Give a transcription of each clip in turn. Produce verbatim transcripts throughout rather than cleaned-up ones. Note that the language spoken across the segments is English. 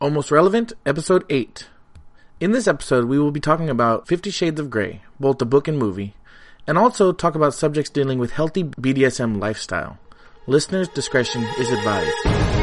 Almost Relevant, Episode eight. In this episode, we will be talking about Fifty Shades of Grey, both the book and movie, and also talk about subjects dealing with healthy B D S M lifestyle. Listeners' discretion is advised.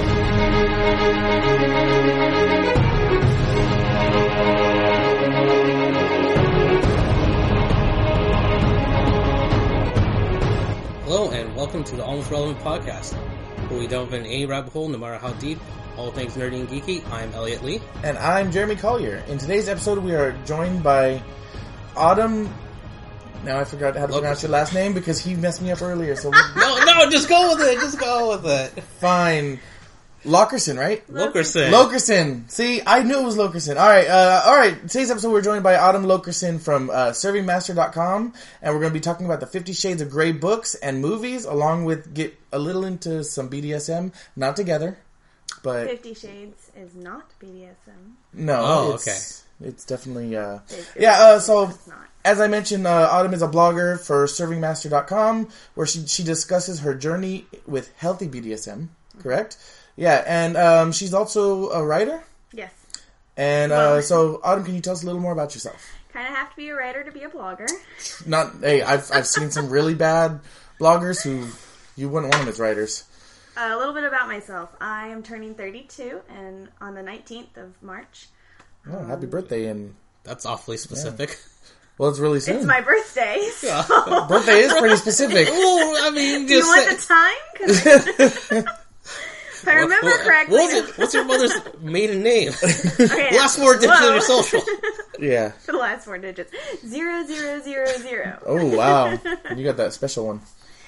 Hello, and welcome to the Almost Relevant podcast, where we delve in any rabbit hole, no matter how deep. All things nerdy and geeky. I'm Elliot Lee. And I'm Jeremy Collier. In today's episode, we are joined by Autumn. Now I forgot how to Lokerson. pronounce your last name because he messed me up earlier. So No, no, just go with it. Just go with it. Fine. Lokerson, right? Lokerson. Lokerson. See, I knew it was Lokerson. All right, uh, all right. Today's episode, we're joined by Autumn Lokerson from uh, serving master dot com, and we're going to be talking about the Fifty Shades of Grey books and movies, along with get a little into some B D S M. Not together. But Fifty Shades is not B D S M. No, Oh, it's, okay. It's definitely, uh... It's, yeah, uh, so, it's not. As I mentioned, uh, Autumn is a blogger for serving master dot com, where she, she discusses her journey with healthy B D S M, correct? Yeah, and um, she's also a writer? Yes. And Well, uh, so, Autumn, can you tell us a little more about yourself? Kind of have to be a writer to be a blogger. Not, hey, I've, I've seen some really bad bloggers who you wouldn't want them as writers. A little bit about myself. I am turning thirty-two, and on the nineteenth of March. Oh, happy birthday, and... That's awfully specific. Yeah. Well, it's really soon. It's my birthday. So. Birthday is pretty specific. Well, I mean, Do you just want say- the time? 'Cause if I remember what, correctly. What was it? What's your mother's maiden name? Okay, Last four digits whoa. of your social. Yeah. For the last four digits. Zero, zero, zero, zero. Oh, wow. You got that special one.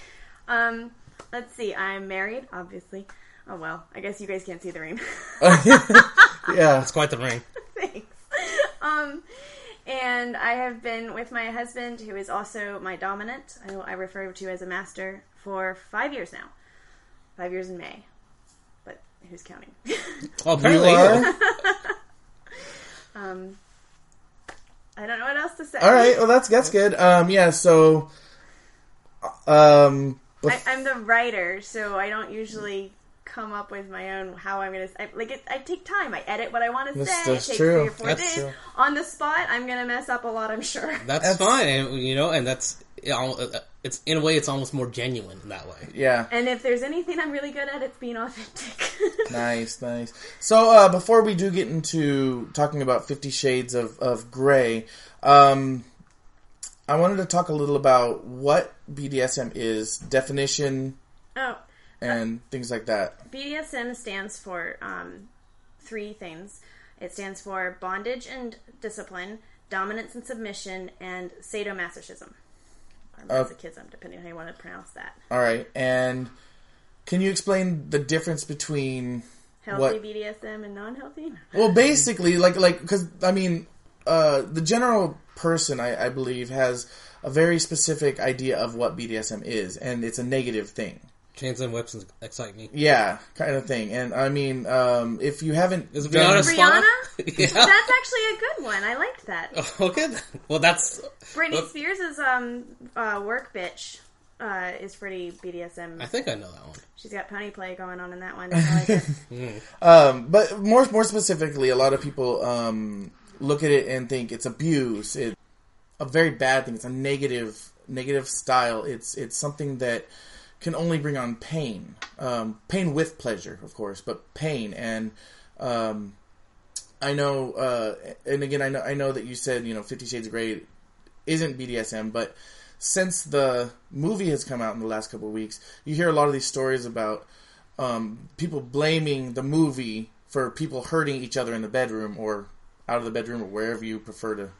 Um, let's see. I'm married, obviously. Oh, well. I guess you guys can't see the ring. Yeah. That's quite the ring. Thanks. Um, and I have been with my husband, who is also my dominant, I, I refer to as a master, for five years now. Five years in May. But who's counting? Well, apparently You you are? are. um, I don't know what else to say. All right. Well, that's that's good. Um, yeah. So, um, I, I'm the writer, so I don't usually come up with my own how I'm gonna I, like it. I take time. I edit what I want to That's- say. that's it takes true. three or four That's days true. on the spot. I'm gonna mess up a lot. I'm sure. That's, That's- fine, and, you know, and that's you know, it's in a way it's almost more genuine in that way. yeah. And if there's anything I'm really good at, it's being authentic. Nice, nice. So, uh, before we do get into talking about Fifty Shades of of Grey, um, I wanted to talk a little about what B D S M is, definition, Oh, and things like that. B D S M stands for um, three things. It stands for bondage and discipline, dominance and submission, and sadomasochism. Or Uh, masochism, depending on how you want to pronounce that. All right. And can you explain the difference between Healthy what? B D S M and non-healthy? Well, basically, like, like, because I mean, uh, the general person, I, I believe, has a very specific idea of what B D S M is, and it's a negative thing. Chains and whips excite me. Yeah, kind of thing. And I mean, um, if you haven't, Is it done- Rihanna's fault? Brianna? Yeah. That's actually a good one. I liked that. Okay. Well, that's. Britney well, Spears' um, uh, work bitch uh, is pretty B D S M. I think I know that one. She's got pony play going on in that one. I like it. Um, but more more specifically, a lot of people um, look at it and think it's abuse. It's a very bad thing. It's a negative negative style. It's it's something that can only bring on pain. Um, pain with pleasure, of course, but pain. And um, I know, uh, and again, I know I know that you said, you know, Fifty Shades of Grey isn't B D S M, but since the movie has come out in the last couple of weeks, you hear a lot of these stories about um, people blaming the movie for people hurting each other in the bedroom or out of the bedroom or wherever you prefer to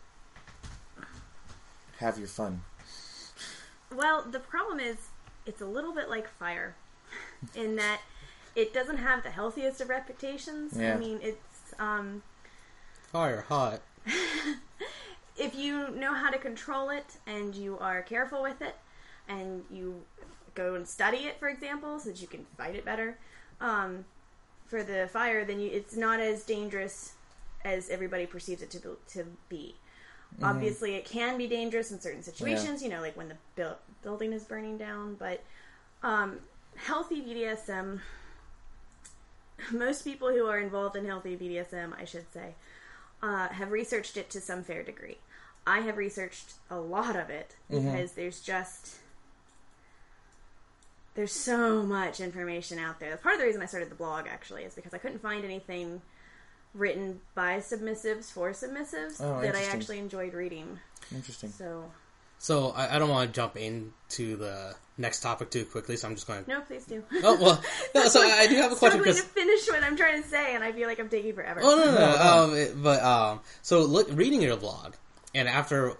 have your fun. Well, the problem is, it's a little bit like fire, in that it doesn't have the healthiest of reputations. Yeah. I mean, it's um, Fire, hot. if you know how to control it and you are careful with it, and you go and study it, for example, so that you can fight it better. Um, for the fire, then you, it's not as dangerous as everybody perceives it to be. To be. Mm-hmm. Obviously, it can be dangerous in certain situations, yeah. You know, like when the bu- building is burning down, but um, healthy B D S M most people who are involved in healthy B D S M, I should say, uh, have researched it to some fair degree. I have researched a lot of it because mm-hmm. there's just there's so much information out there. Part of the reason I started the blog, actually, is because I couldn't find anything written by submissives for submissives oh, that I actually enjoyed reading. Interesting. So, so I, I don't want to jump into the next topic too quickly, so I'm just going to... No, please do. Oh, well, no, so I do have a question. I'm struggling to finish what I'm trying to say, and I feel like I'm taking forever. Oh, no, no, no. um, it, but, um, so look, reading your blog, and after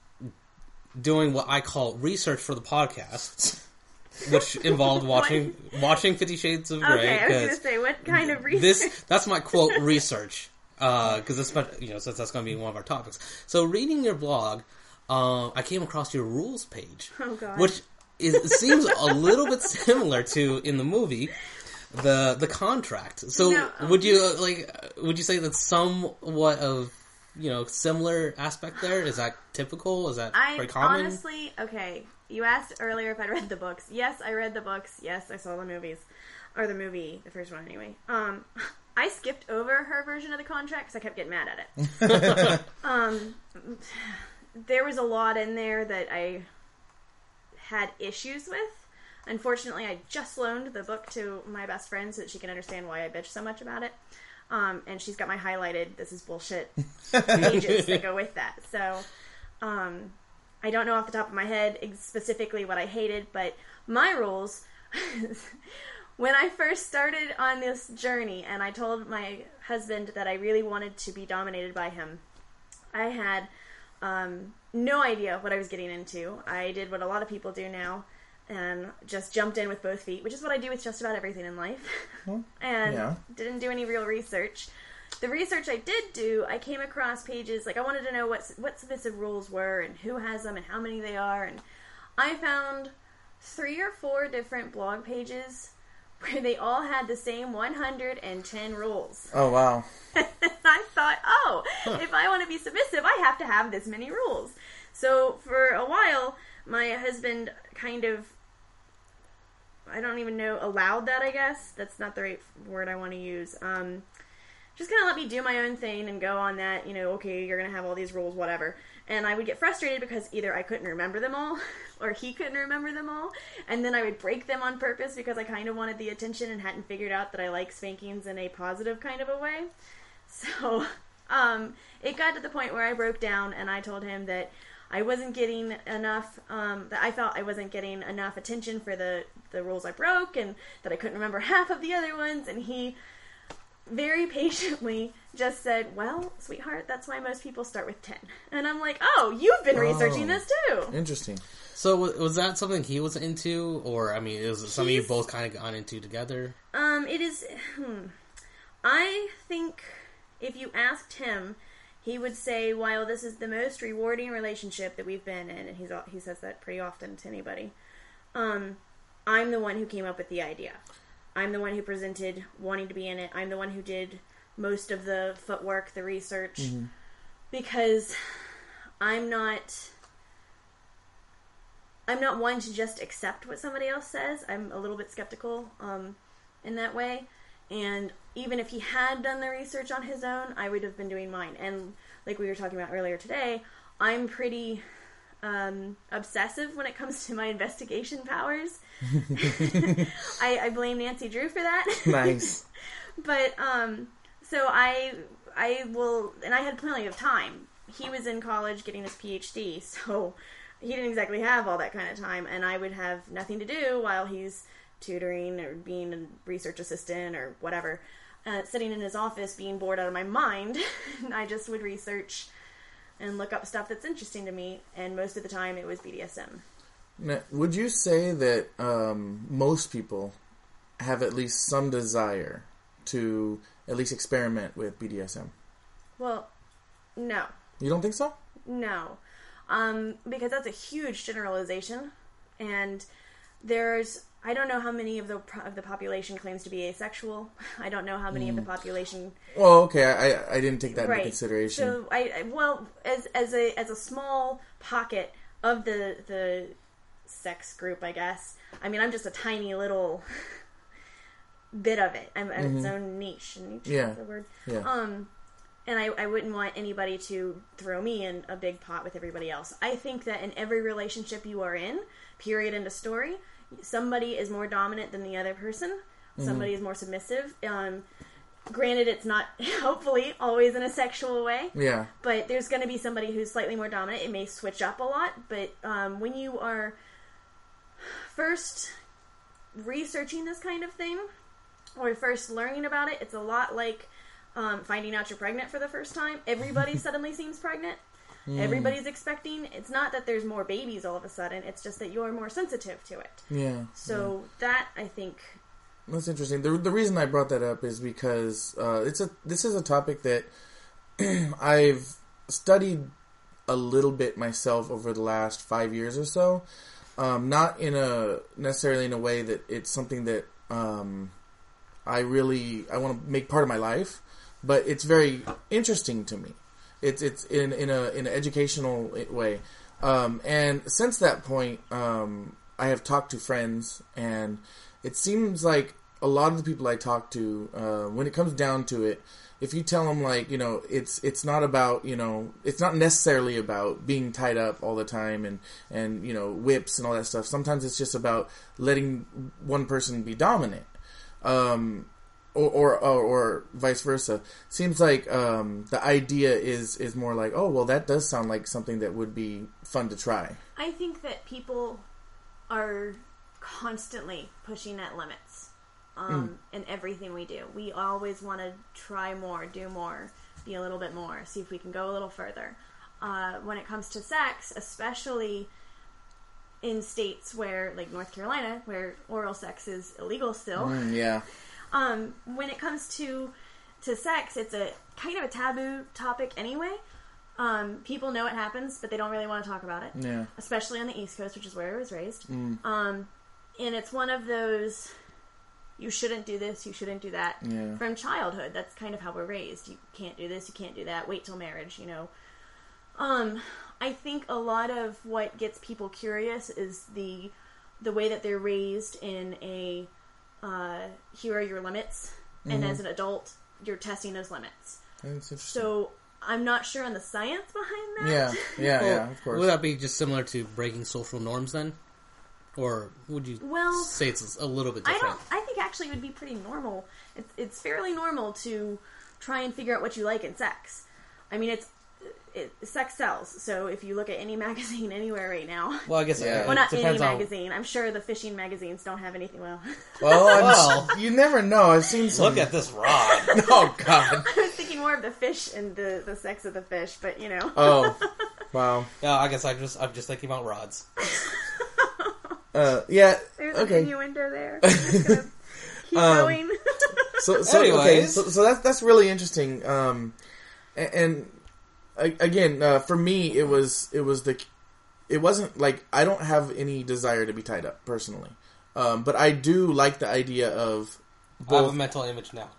doing what I call research for the podcast... which involved watching watching Fifty Shades of Grey. Okay, I was going to say, what kind of research? This, that's my quote, research. Because uh, that's, you know, since that's going to be one of our topics. So, reading your blog, uh, I came across your rules page. Oh, God. Which is, it seems a little bit similar to, in the movie, the the contract. So, no. would you, like, would you say that's somewhat of, you know, similar aspect there? Is that typical? Is that I, very common? Honestly, okay. You asked earlier if I'd read the books. Yes, I read the books. Yes, I saw the movies. Or the movie, the first one anyway. Um, I skipped over her version of the contract because I kept getting mad at it. um, there was a lot in there that I had issues with. Unfortunately, I just loaned the book to my best friend so that she can understand why I bitch so much about it. Um, and she's got my highlighted, this is bullshit, pages that go with that. So, um... I don't know off the top of my head specifically what I hated, but my rules, when I first started on this journey and I told my husband that I really wanted to be dominated by him, I had um, no idea what I was getting into. I did what a lot of people do now and just jumped in with both feet, which is what I do with just about everything in life, and yeah. didn't do any real research. The research I did do, I came across pages, like I wanted to know what what submissive rules were and who has them and how many they are, and I found three or four different blog pages where they all had the same one hundred ten rules. Oh, wow. And I thought, oh, huh. if I want to be submissive, I have to have this many rules. So for a while, my husband kind of, I don't even know, allowed that, I guess. That's not the right word I want to use. Um... Just kind of let me do my own thing and go on that, you know, okay, you're going to have all these rules, whatever. And I would get frustrated because either I couldn't remember them all or he couldn't remember them all. And then I would break them on purpose because I kind of wanted the attention and hadn't figured out that I like spankings in a positive kind of a way. So um, it got to the point where I broke down and I told him that I wasn't getting enough, um, that I felt I wasn't getting enough attention for the, the rules I broke and that I couldn't remember half of the other ones. And he... very patiently just said, well, sweetheart, that's why most people start with ten. And I'm like, oh, you've been researching oh, this too. Interesting. So was that something he was into? Or, I mean, is it something He's, you both kind of got into together? Um, it is, hmm. I think if you asked him, he would say, while this is the most rewarding relationship that we've been in, and he's, he says that pretty often to anybody, um, I'm the one who came up with the idea. I'm the one who presented wanting to be in it. I'm the one who did most of the footwork, the research, mm-hmm. because I'm not, I'm not one to just accept what somebody else says. I'm a little bit skeptical um, in that way. And even if he had done the research on his own, I would have been doing mine. And like we were talking about earlier today, I'm pretty um, obsessive when it comes to my investigation powers. I, I blame Nancy Drew for that. Nice. But, um, so I, I will, and I had plenty of time. He was in college getting his P H D, so he didn't exactly have all that kind of time, and I would have nothing to do while he's tutoring or being a research assistant or whatever, uh, sitting in his office being bored out of my mind. I just would research and look up stuff that's interesting to me, and most of the time it was B D S M. Now, would you say that um, most people have at least some desire to at least experiment with B D S M? Well, no. You don't think so? No. Um, because that's a huge generalization, and there's, I don't know how many of the of the population claims to be asexual. I don't know how many mm. of the population... Oh, okay. I I didn't take that right. into consideration. So, I, I well, as as a as a small pocket of the the sex group, I guess. I mean, I'm just a tiny little bit of it. I'm, mm-hmm. its own niche. Niche yeah. is the word. Yeah. Um, and I, I wouldn't want anybody to throw me in a big pot with everybody else. I think that in every relationship you are in, period, end of story, somebody is more dominant than the other person. Mm-hmm. Somebody is more submissive. Um, granted, it's not, hopefully, always in a sexual way. Yeah. But there's going to be somebody who's slightly more dominant. It may switch up a lot. But um, when you are first researching this kind of thing, or first learning about it, it's a lot like um, finding out you're pregnant for the first time. Everybody suddenly seems pregnant. Mm. Everybody's expecting. It's not that there's more babies all of a sudden. It's just that you're more sensitive to it. Yeah. So yeah. that, I think... That's interesting. The the reason I brought that up is because uh, it's a this is a topic that I've studied a little bit myself over the last five years or so. Um, not in a necessarily in a way that it's something that um, I really I want to make part of my life, but it's very interesting to me. It's it's in in a in an educational way, um, and since that point, um, I have talked to friends, and it seems like a lot of the people I talk to, uh, when it comes down to it, if you tell them, like, you know, it's it's not about, you know, it's not necessarily about being tied up all the time and, and, you know, whips and all that stuff. Sometimes it's just about letting one person be dominant, um, or, or, or, or vice versa. Seems like um, the idea is, is more like, oh, well, that does sound like something that would be fun to try. I think that people are constantly pushing at limits. Um, mm. in everything we do. We always want to try more, do more, be a little bit more, see if we can go a little further. Uh, when it comes to sex, especially in states where, like North Carolina, where oral sex is illegal still. Mm, yeah. Um, when it comes to to sex, it's a kind of a taboo topic anyway. Um, people know it happens, but they don't really want to talk about it. Yeah. Especially on the East Coast, which is where I was raised. Mm. Um, and it's one of those... You shouldn't do this, you shouldn't do that. Yeah. From childhood, that's kind of how we're raised. You can't do this, you can't do that, wait till marriage, you know. Um, I think a lot of what gets people curious is the the way that they're raised in a, uh, here are your limits, mm-hmm. and as an adult, you're testing those limits. That's interesting. So, I'm not sure on the science behind that. Yeah, yeah, well, yeah, of course. Would that be just similar to breaking social norms then? Or would you well, say it's a little bit different? I don't. I think actually it would be pretty normal. It's, it's fairly normal to try and figure out what you like in sex. I mean, it's it, sex sells. So if you look at any magazine anywhere right now, well, I guess yeah. well, not it any depends on... magazine. I'm sure the fishing magazines don't have anything. Well, well, well you never know. I've seen some. Look at this rod. Oh God! I was thinking more of the fish and the, the sex of the fish, but you know. Oh, wow. No, I guess I just I'm just thinking about rods. Uh, yeah. There's okay. an innuendo there. I'm just gonna keep um, going. so, so Anyways. okay. So, so that's that's really interesting. Um, and, and again, uh, for me, it was it was the it wasn't like I don't have any desire to be tied up personally, um, but I do like the idea of both, I have a mental image now.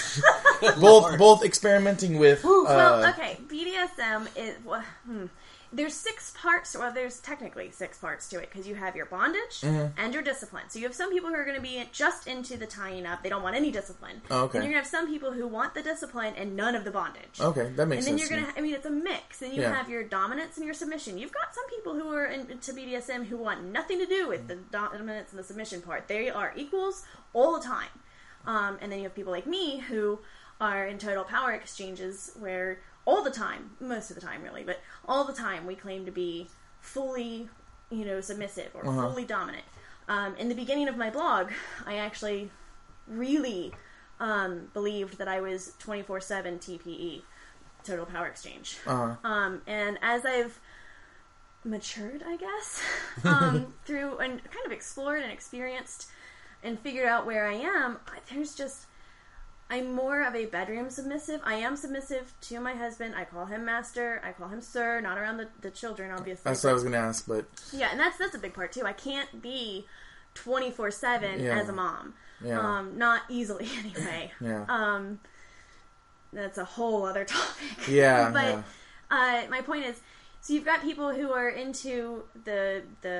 both both experimenting with. Uh, well, okay, B D S M is. Well, hmm. There's six parts, well, there's technically six parts to it, because you have your bondage mm-hmm. and your discipline. So you have some people who are going to be just into the tying up. They don't want any discipline. Oh, okay. And you're going to have some people who want the discipline and none of the bondage. Okay, that makes sense. And then sense you're going to, I mean, it's a mix. And you yeah. have your dominance and your submission. You've got some people who are into B D S M who want nothing to do with the dominance and the submission part. They are equals all the time. Um, and then you have people like me who are in total power exchanges where... all the time, most of the time really, but all the time we claim to be fully, you know, submissive or uh-huh. fully dominant. Um, in the beginning of my blog, I actually really um, believed that I was twenty-four seven T P E, Total Power Exchange. Uh-huh. Um, and as I've matured, I guess, um, through and kind of explored and experienced and figured out where I am, there's just... I'm more of a bedroom submissive. I am submissive to my husband. I call him master. I call him sir. Not around the, the children, obviously. That's what I was going to ask, but... Yeah, and that's that's a big part, too. I can't be twenty-four seven yeah. as a mom. Yeah. Um, not easily, anyway. Yeah. Um, that's a whole other topic. Yeah, But yeah. Uh, my point is, so you've got people who are into the the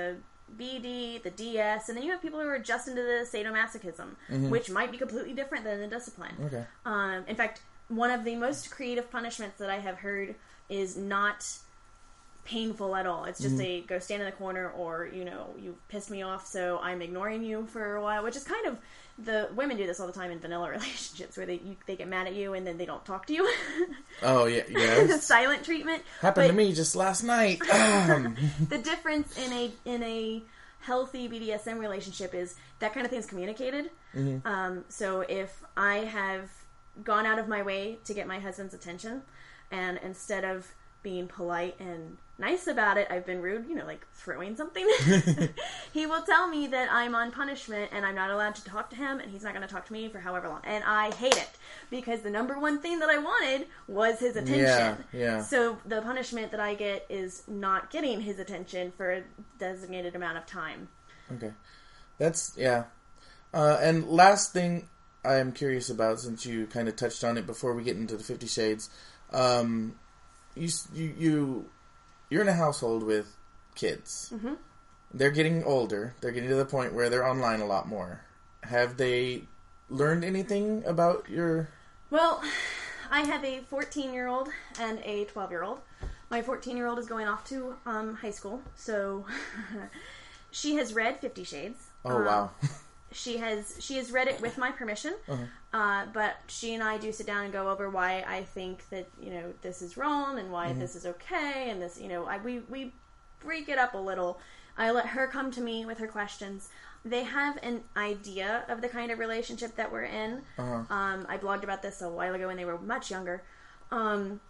B D, the D S, and then you have people who are just into the sadomasochism, mm-hmm. which might be completely different than the discipline. Okay. Um, in fact, one of the most creative punishments that I have heard is not painful at all. It's just mm-hmm. a go stand in the corner, or, you know, you pissed me off, so I'm ignoring you for a while, which is kind of, the women do this all the time in vanilla relationships, where they you, they get mad at you and then they don't talk to you. Oh, yeah, yes. The silent treatment. Happened but to me just last night. Um. The difference in a in a healthy B D S M relationship is that kind of thing is communicated. Mm-hmm. Um, so if I have gone out of my way to get my husband's attention, and instead of being polite and nice about it, I've been rude, you know, like throwing something, he will tell me that I'm on punishment and I'm not allowed to talk to him, and he's not going to talk to me for however long. And I hate it, because the number one thing that I wanted was his attention. Yeah, yeah. So the punishment that I get is not getting his attention for a designated amount of time. Okay. That's, yeah. Uh, and last thing I'm curious about, since you kind of touched on it before we get into the Fifty Shades, um... You, you, you, you're in a household with kids. Mm-hmm. They're getting older. They're getting to the point where they're online a lot more. Have they learned anything about your... Well, I have a fourteen-year-old and a twelve-year-old. My fourteen-year-old is going off to um, high school, so she has read Fifty Shades. Oh, um, wow. She has she has read it with my permission, uh-huh. uh, but she and I do sit down and go over why I think that, you know, this is wrong and why mm-hmm. this is okay, and this, you know, I, we we break it up a little. I let her come to me with her questions. They have an idea of the kind of relationship that we're in. Uh-huh. Um, I blogged about this a while ago when they were much younger. Um,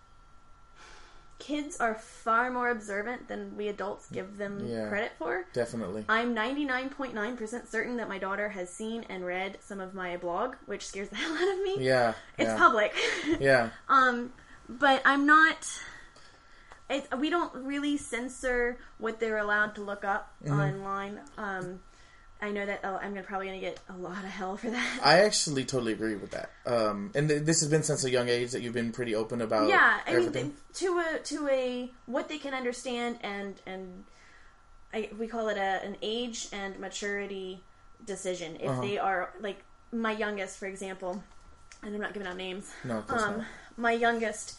kids are far more observant than we adults give them yeah, credit for. Definitely. I'm ninety-nine point nine percent certain that my daughter has seen and read some of my blog, which scares the hell out of me. Yeah. It's yeah. public. Yeah. Um, but I'm not... It's, we don't really censor what they're allowed to look up mm-hmm. online. Um, I know that oh, I'm gonna, probably going to get a lot of hell for that. I actually totally agree with that. Um, and th- this has been since a young age that you've been pretty open about. Yeah, I everything. mean, to a to a what they can understand, and and I, we call it a an age and maturity decision. If uh-huh. they are, like, my youngest, for example, and I'm not giving out names. No, of course um, not. My youngest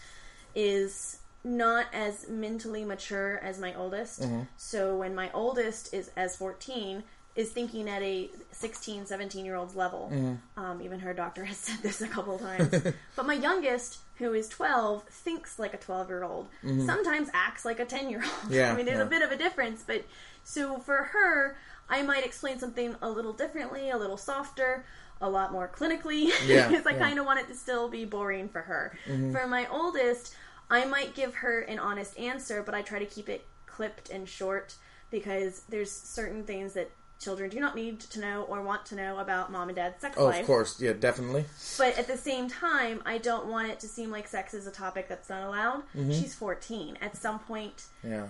is not as mentally mature as my oldest. Mm-hmm. So when my oldest is as fourteen. Is thinking at a sixteen, seventeen-year-old's level. Mm-hmm. Um, even her doctor has said this a couple of times. But my youngest, who is twelve, thinks like a twelve-year-old. Mm-hmm. Sometimes acts like a ten-year-old. Yeah, I mean, there's yeah. a bit of a difference. But so for her, I might explain something a little differently, a little softer, a lot more clinically. Yeah, because I yeah. kind of want it to still be boring for her. Mm-hmm. For my oldest, I might give her an honest answer, but I try to keep it clipped and short, because there's certain things that children do not need to know or want to know about mom and dad's sex oh, life. Oh, of course. Yeah, definitely. But at the same time, I don't want it to seem like sex is a topic that's not allowed. Mm-hmm. She's fourteen. At some point, yeah,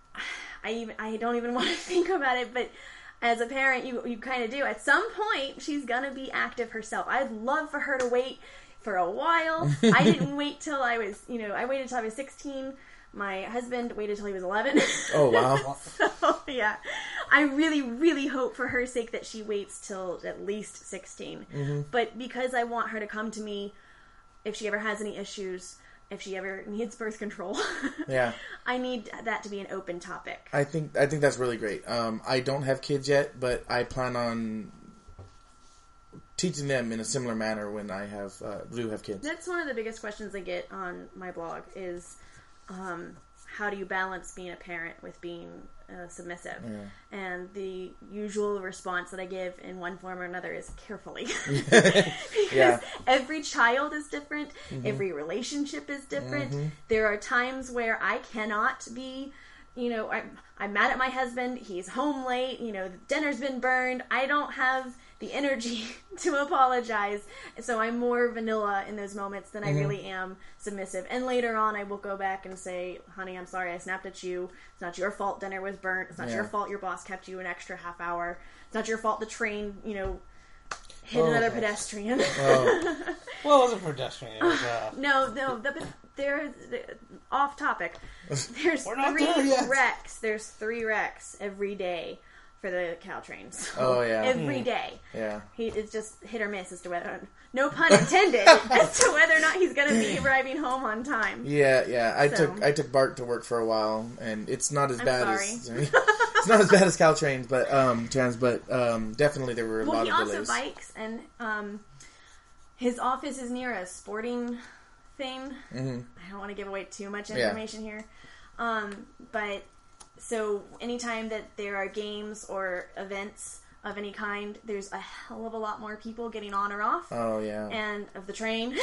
I even I don't even want to think about it, but as a parent, you, you kind of do. At some point, she's going to be active herself. I'd love for her to wait for a while. I didn't wait till I was, you know, I waited till I was sixteen. My husband waited till he was eleven. Oh, wow. So, yeah. I really, really hope for her sake that she waits till at least sixteen. Mm-hmm. But because I want her to come to me if she ever has any issues, if she ever needs birth control, yeah, I need that to be an open topic. I think I think that's really great. Um, I don't have kids yet, but I plan on teaching them in a similar manner when I have uh, do have kids. That's one of the biggest questions I get on my blog is... Um, how do you balance being a parent with being uh, submissive? Yeah. And the usual response that I give in one form or another is carefully. Because yeah. every child is different. Mm-hmm. Every relationship is different. Mm-hmm. There are times where I cannot be, you know, I'm, I'm mad at my husband. He's home late. You know, the dinner's been burned. I don't have the energy to apologize. So I'm more vanilla in those moments than mm-hmm. I really am submissive. And later on, I will go back and say, honey, I'm sorry I snapped at you. It's not your fault dinner was burnt. It's not yeah. your fault your boss kept you an extra half hour. It's not your fault the train, you know, hit oh, another pedestrian. Oh. Well, it wasn't pedestrian. It was, uh... no, no, the, there's off topic. There's We're not three there yet. wrecks. There's three wrecks every day for the Caltrain. So oh yeah, every day. Yeah, he it's just hit or miss as to whether, no pun intended, as to whether or not he's going to be arriving home on time. Yeah, yeah. I So. took I took Bart to work for a while, and it's not as I'm bad sorry. as it's not as bad as Caltrains, but um, trans, but um, definitely there were a Well, lot he of also delays. bikes, and um, his office is near a sporting thing. Mm-hmm. I don't want to give away too much Yeah. information here, um, but so anytime that there are games or events of any kind, there's a hell of a lot more people getting on or off, Oh yeah. and of the train.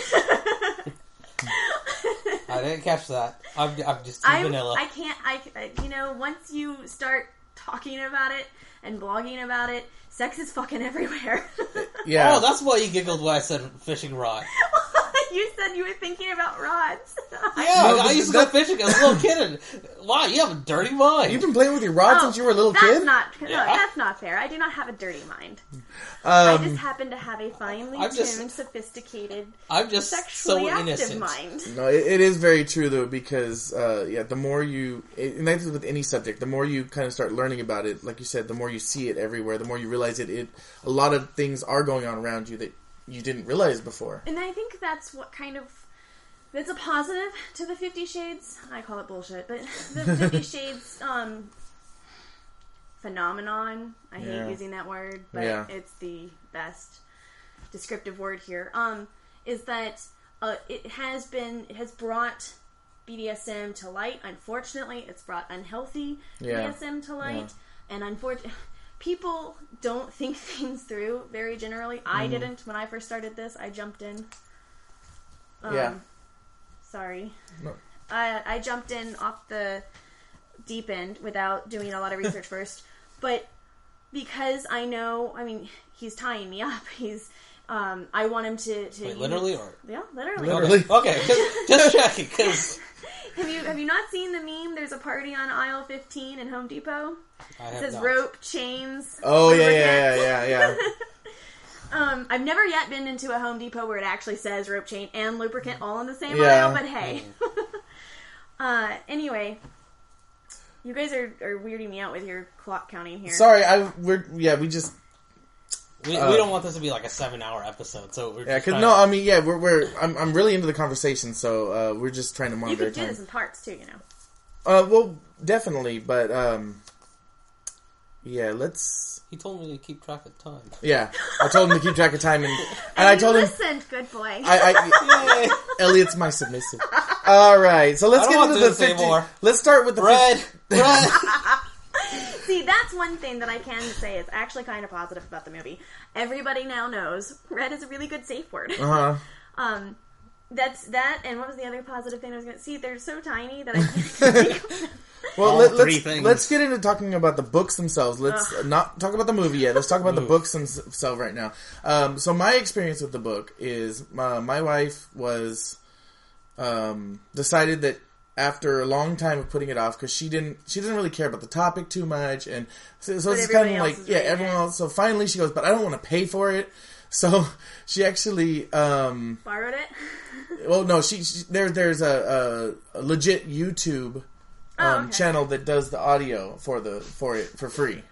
I didn't catch that. I'm, I'm just too I, vanilla. I can't, I, you know, once you start talking about it and blogging about it, sex is fucking everywhere. Yeah. Oh, that's why you giggled when I said fishing rod. You said you were thinking about rods. Yeah, No, I but used to go that- fishing as a little kid. And, wow, you have a dirty mind. You've been playing with your rod Oh, since you were a little that's kid? Not, no, Yeah. that's not fair. I do not have a dirty mind. I Um, just happen to have a finely I'm tuned, just- sophisticated, I'm just sexually so active innocent. mind. no, it, it is very true, though, because, uh, yeah, the more you, and that's with any subject, the more you kind of start learning about it, like you said, the more you see it everywhere, the more you realize it, it a lot of things are going on around you that you didn't realize before. And I think that's what kind of... That's a positive to the Fifty Shades. I call it bullshit, but the Fifty Shades um, phenomenon. I Yeah. hate using that word, but Yeah. it's the best descriptive word here. Um, is that uh, it has been, it has brought B D S M to light. Unfortunately, it's brought unhealthy Yeah. B D S M to light, and unfortunately, people don't think things through very generally. I Mm-hmm. didn't when I first started this. I jumped in. Um, Yeah. Sorry. No. I, I jumped in off the deep end without doing a lot of research first. But because I know, I mean, he's tying me up. He's, um, I want him to... to Wait, use- literally or? Yeah, literally. Literally. Okay, okay just, just checking, because Have you have you not seen the meme? There's a party on aisle fifteen in Home Depot. I It have says not. rope, chains... Oh, yeah, lubricant. yeah, yeah, yeah, yeah. Um, I've never yet been into a Home Depot where it actually says rope, chain, and lubricant all in the same Yeah. aisle, but hey. uh, anyway, you guys are, are weirding me out with your clock counting here. Sorry, I, we're, yeah, we just, We, Uh, we don't want this to be like a seven-hour episode, so we're yeah, just cause, trying no, to- I mean, yeah, we're, we're, I'm, I'm really into the conversation, so, uh, we're just trying to you monitor could do time. this in parts too, you know. Uh, well, definitely, but, um, yeah, let's, He told me to keep track of time. yeah, I told him to keep track of time, and, and, And I you told him, listened, good boy. I, I, Elliot's my submissive. Alright, so let's I don't get want into the this to say fifty, more. let's start with the Red, fifty, red. See, that's one thing that I can say is actually kind of positive about the movie. Everybody now knows red is a really good safe word. uh-huh. Um, that's that, and what was the other positive thing I was going to see? They're so tiny that I can't. Well, All let, three let's things. let's get into talking about the books themselves. Let's not talk about the movie yet. Let's talk about the Ooh. books themselves right now. Um, so my experience with the book is uh, my wife was um, decided that after a long time of putting it off because she didn't she didn't really care about the topic too much, and so, so But it's kind everybody of else like is yeah, reading everyone it. else. So finally she goes, but I don't want to pay for it. So she actually. Um, Borrowed it? Well, no, she, she there. There's a, a, a legit YouTube um, Oh, okay. channel that does the audio for the for it for free.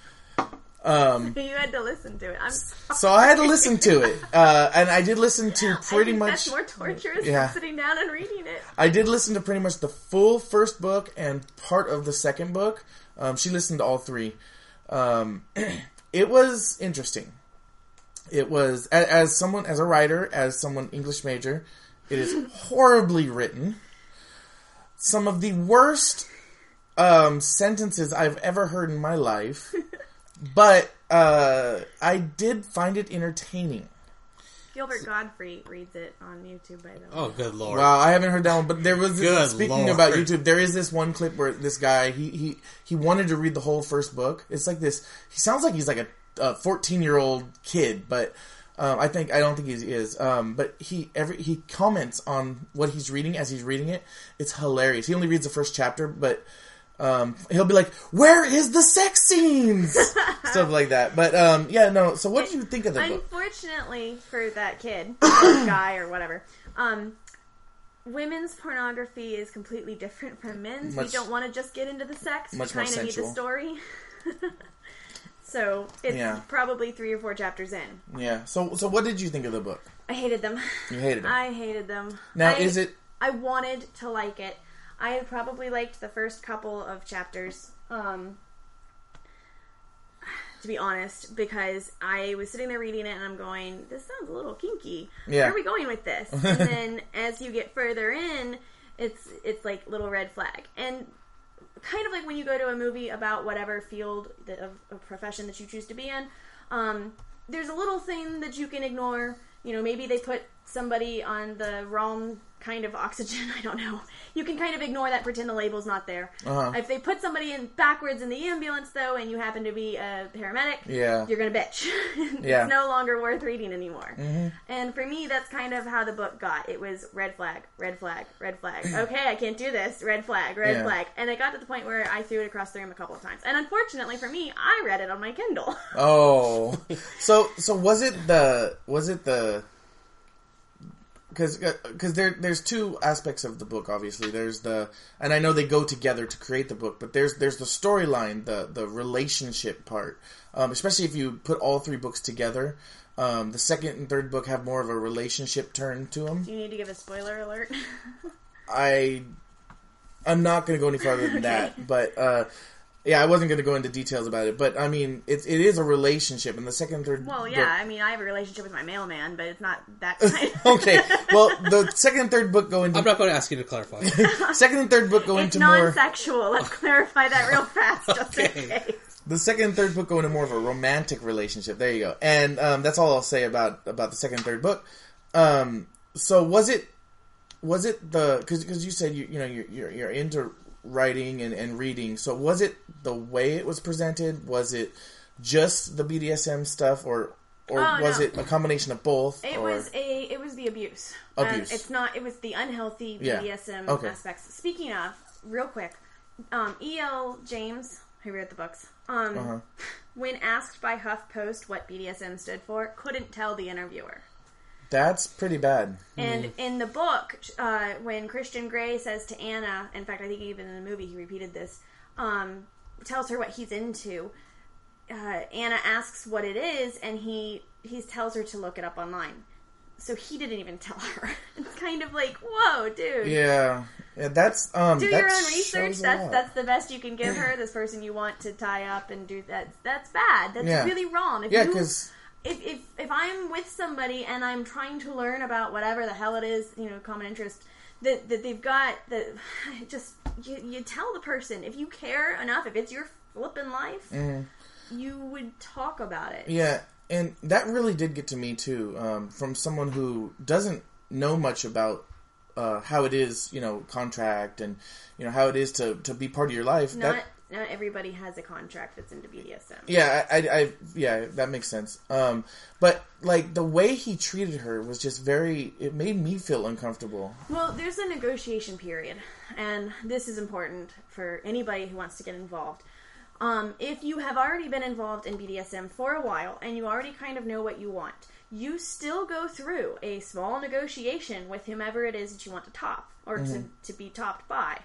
Um, You had to listen to it. I'm sorry. so I had to listen to it, uh, and I did listen to pretty I think much. that's more torturous Yeah. than sitting down and reading it. I did listen to pretty much the full first book and part of the second book. Um, she listened to all three. Um, it was interesting. It was as, as someone as a writer, as someone English major, it is horribly written. Some of the worst um, sentences I've ever heard in my life, but uh, I did find it entertaining. Gilbert Godfrey reads it on YouTube, by the way. Oh, good lord. Wow, I haven't heard that one, but there was Good speaking Lord. about YouTube. There is this one clip where this guy he he he wanted to read the whole first book. It's like this. He sounds like he's like a a fourteen year old kid, but um, I think I don't think he is. Um, but he every he comments on what he's reading as he's reading it. It's hilarious. He only reads the first chapter, but um, he'll be like, "Where is the sex scenes?" Stuff like that. But um, yeah, no. So what do you think of the book? Unfortunately for that kid, or guy, or whatever, um, women's pornography is completely different from men's. Much- we don't want to just get into the sex. We much more kind of need the sensual. story. So it's yeah. probably three or four chapters in. Yeah. So so what did you think of the book? I hated them. You hated them. I hated them. Now, I, is it... I wanted to like it. I probably liked the first couple of chapters. Um... To be honest, because I was sitting there reading it and I'm going, this sounds a little kinky. Yeah. Where are we going with this? And then as you get further in, it's it's like little red flag. And kind of like when you go to a movie about whatever field of, of profession that you choose to be in, um, there's a little thing that you can ignore. You know, maybe they put somebody on the wrong kind of oxygen. I don't know. You can kind of ignore that, pretend the label's not there. Uh-huh. If they put somebody in backwards in the ambulance, though, and you happen to be a paramedic, yeah. you're going to bitch. It's yeah. no longer worth reading anymore. Mm-hmm. And for me, that's kind of how the book got. It was red flag, red flag, red flag. Okay, I can't do this. Red flag, red yeah. flag. And it got to the point where I threw it across the room a couple of times. And unfortunately for me, I read it on my Kindle. Oh. So, so was it the... Was it the... Because because there there's two aspects of the book. Obviously, there's the and I know they go together to create the book, but there's there's the storyline, the the relationship part. Um, especially if you put all three books together, um, the second and third book have more of a relationship turn to them. Do you need to give a spoiler alert? I I'm not going to go any farther than okay. that, but. Uh, Yeah, I wasn't going to go into details about it, but I mean, it, it is a relationship, and the second and third Well, yeah, book... I mean, I have a relationship with my mailman, but it's not that kind of... Okay, well, the second and third book go into... I'm not going to ask you to clarify. Second and third book go it's into more... It's non-sexual, let's clarify that real fast, just Okay. in case. The second and third book go into more of a romantic relationship, there you go. And um, that's all I'll say about, about the second and third book. Um, so was it... Was it the... Because you said, you, you know, you're, you're, you're into... writing and, and reading. So was it the way it was presented? Was it just the B D S M stuff, or or oh, was no. it a combination of both? It or? was a it was the abuse. Abuse. Um, it's not. It was the unhealthy B D S M yeah. okay. aspects. Speaking of, real quick, um, E L James, who wrote the books, um, uh-huh. when asked by HuffPost what B D S M stood for, couldn't tell the interviewer. That's pretty bad. And mm. in the book, uh, when Christian Grey says to Anna, in fact, I think even in the movie he repeated this, um, tells her what he's into, uh, Anna asks what it is, and he he tells her to look it up online. So he didn't even tell her. It's kind of like, whoa, dude. Yeah, yeah. That's um. Do that your own research. That's lot. that's the best you can give her. This person you want to tie up and do that. That's bad. That's yeah. really wrong. If yeah, you, because. If, if if I'm with somebody and I'm trying to learn about whatever the hell it is, you know, common interest, that that they've got, that just, you, you tell the person, if you care enough, if it's your flippin' life, mm. you would talk about it. Yeah, and that really did get to me, too, um, from someone who doesn't know much about uh, how it is, you know, contract and, you know, how it is to, to be part of your life. Not... That, Not everybody has a contract that's into B D S M. Yeah, I, I, I, yeah, that makes sense. Um, but like the way he treated her was just very. It made me feel uncomfortable. Well, there's a negotiation period, and this is important for anybody who wants to get involved. Um, if you have already been involved in B D S M for a while and you already kind of know what you want, you still go through a small negotiation with whomever it is that you want to top or mm-hmm. to to be topped by.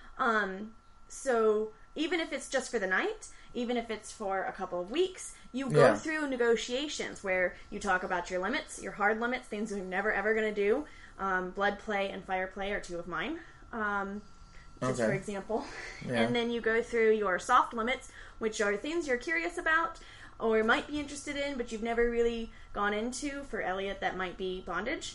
Um, so. Even if it's just for the night, even if it's for a couple of weeks, you go yeah. through negotiations where you talk about your limits, your hard limits, things you're never ever going to do. Um, blood play and fire play are two of mine, um, just okay. for example. Yeah. And then you go through your soft limits, which are things you're curious about or might be interested in, but you've never really gone into. For Elliot, that might be bondage.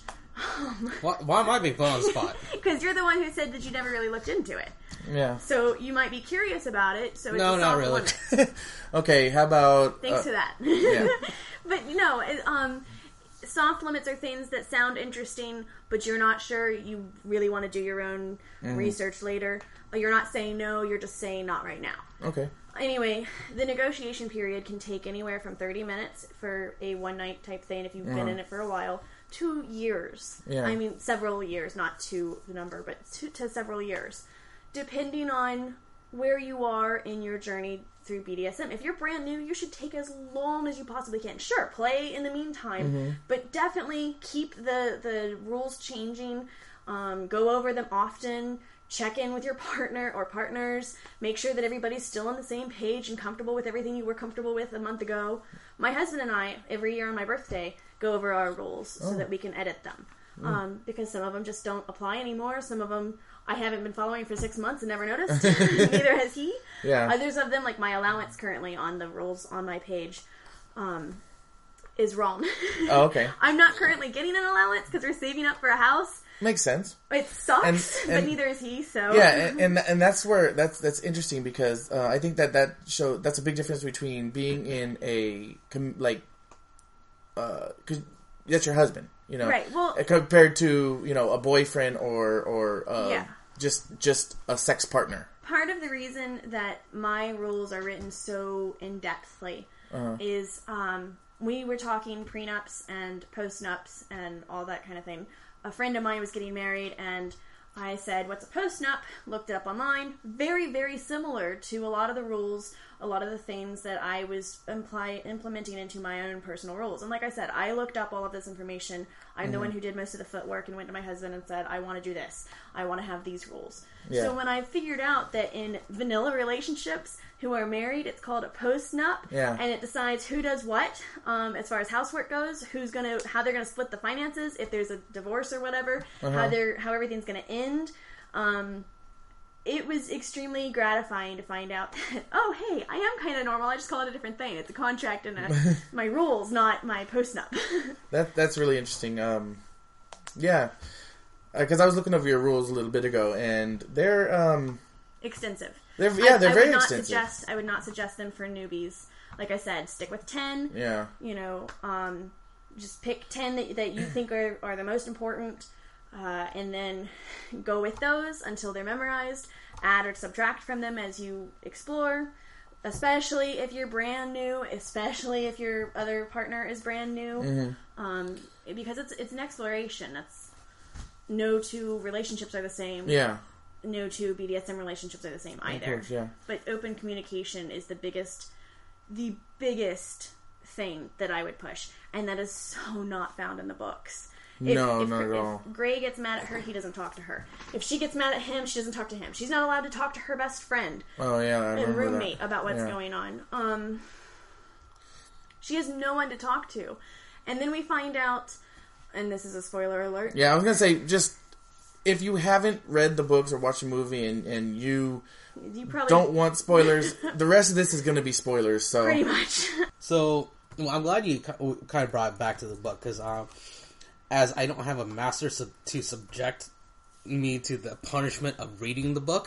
why, why am I being put on the spot? Because you're the one who said that you never really looked into it. Yeah. So you might be curious about it. So it's no, a not soft really. Okay, how about? Thanks uh, for that. Yeah. But no, it, um, soft limits are things that sound interesting, but you're not sure. You really want to do your own mm. research later. Or you're not saying no. You're just saying not right now. Okay. Anyway, the negotiation period can take anywhere from thirty minutes for a one night type thing if you've mm. been in it for a while. Two years. Yeah. I mean, several years, not to the number, but two to several years. Depending on where you are in your journey through B D S M. If you're brand new, you should take as long as you possibly can. Sure, play in the meantime, mm-hmm. but definitely keep the, the rules changing. Um, go over them often. check in with your partner or partners, make sure that everybody's still on the same page and comfortable with everything you were comfortable with a month ago. My husband and I, every year on my birthday, go over our rules oh. so that we can edit them. Mm. Um, because some of them just don't apply anymore. Some of them I haven't been following for six months and never noticed. Neither has he. Yeah. Others of them, like my allowance currently on the rules on my page, um, is wrong. Oh, okay. I'm not currently getting an allowance because we're saving up for a house. Makes sense. It sucks, and, and, but neither is he. So yeah, and, and and that's where that's that's interesting because uh, I think that that show that's a big difference between being in a like, because uh, that's your husband, you know, right? Well, compared to you know a boyfriend or or uh, yeah. just just a sex partner. Part of the reason that my rules are written so in depthly uh-huh. is um, we were talking prenups and postnups and all that kind of thing. A friend of mine was getting married, and I said, what's a postnup? Looked it up online. Very, very similar to a lot of the rules, a lot of the things that I was imply, implementing into my own personal rules. And like I said, I looked up all of this information. I'm mm-hmm. the one who did most of the footwork and went to my husband and said, I want to do this. I want to have these rules. Yeah. So when I figured out that in vanilla relationships who are married, it's called a postnup, yeah. and it decides who does what um, as far as housework goes, who's gonna, how they're gonna split the finances if there's a divorce or whatever, uh-huh. how they're, how everything's gonna end. Um, it was extremely gratifying to find out that, oh, hey, I am kind of normal. I just call it a different thing. It's a contract and a, my rules, not my postnup. that that's really interesting. Um, yeah, because uh, I was looking over your rules a little bit ago, and they're um, extensive. They're, yeah, they're I, I very would not extensive. Suggest, I would not suggest them for newbies. Like I said, stick with ten. Yeah. You know, um, just pick ten that, that you think are, are the most important, uh, and then go with those until they're memorized. Add or subtract from them as you explore, especially if you're brand new, especially if your other partner is brand new, mm-hmm. um, because it's it's an exploration. That's no two relationships are the same. Yeah. No two B D S M relationships are the same either. Course, yeah. But open communication is the biggest, the biggest thing that I would push, and that is so not found in the books. If, no, if, not if, at all. If Gray gets mad at her, he doesn't talk to her. If she gets mad at him, she doesn't talk to him. She's not allowed to talk to her best friend oh, yeah, I and roommate that. about what's yeah. going on. Um, she has no one to talk to. And then we find out, and this is a spoiler alert. Yeah, I was going to say, just, if you haven't read the books or watched the movie and, and you, you probably don't want spoilers, the rest of this is going to be spoilers, so. Pretty much. So, well, I'm glad you kind of brought it back to the book, because um, as I don't have a master sub- to subject me to the punishment of reading the book,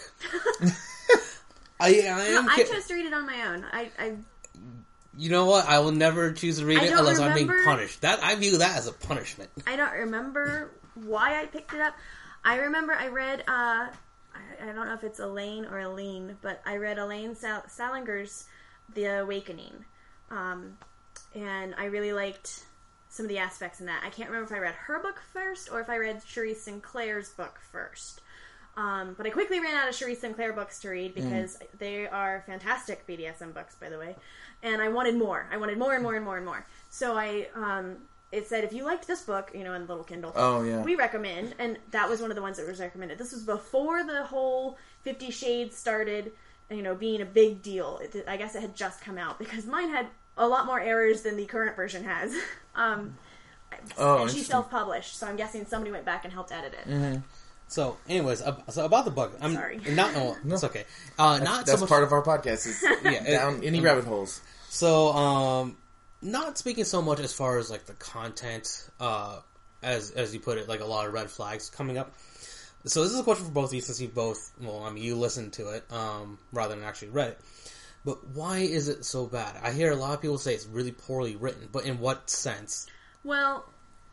I, I am... No, I chose to read it on my own. I... I You know what? I will never choose to read I it unless remember, I'm being punished. That I view that as a punishment. I don't remember why I picked it up. I remember I read, uh, I, I don't know if it's Elaine or Aline, but I read Elaine Sal- Salinger's The Awakening. Um, and I really liked some of the aspects in that. I can't remember if I read her book first or if I read Cherise Sinclair's book first. Um, but I quickly ran out of Cherise Sinclair books to read because mm. they are fantastic B D S M books, by the way. And I wanted more. I wanted more and more and more and more. So I, um, it said, if you liked this book, you know, in the little Kindle, oh, yeah. we recommend, and that was one of the ones that was recommended. This was before the whole Fifty Shades started, you know, being a big deal. It, I guess it had just come out because mine had a lot more errors than the current version has. um, oh, and she self-published, so I'm guessing somebody went back and helped edit it. Mm-hmm. So, anyways, uh, so about the book, I'm sorry. Not, no, no. It's okay. Uh, that's, not that's so much, part of our podcast. Is yeah, down it, any um, rabbit holes. So, um, not speaking so much as far as like the content, uh, as as you put it, like a lot of red flags coming up. So, this is a question for both of you, since you both, well, I mean, you listened to it um, rather than actually read it. But why is it so bad? I hear a lot of people say it's really poorly written, but in what sense? Well,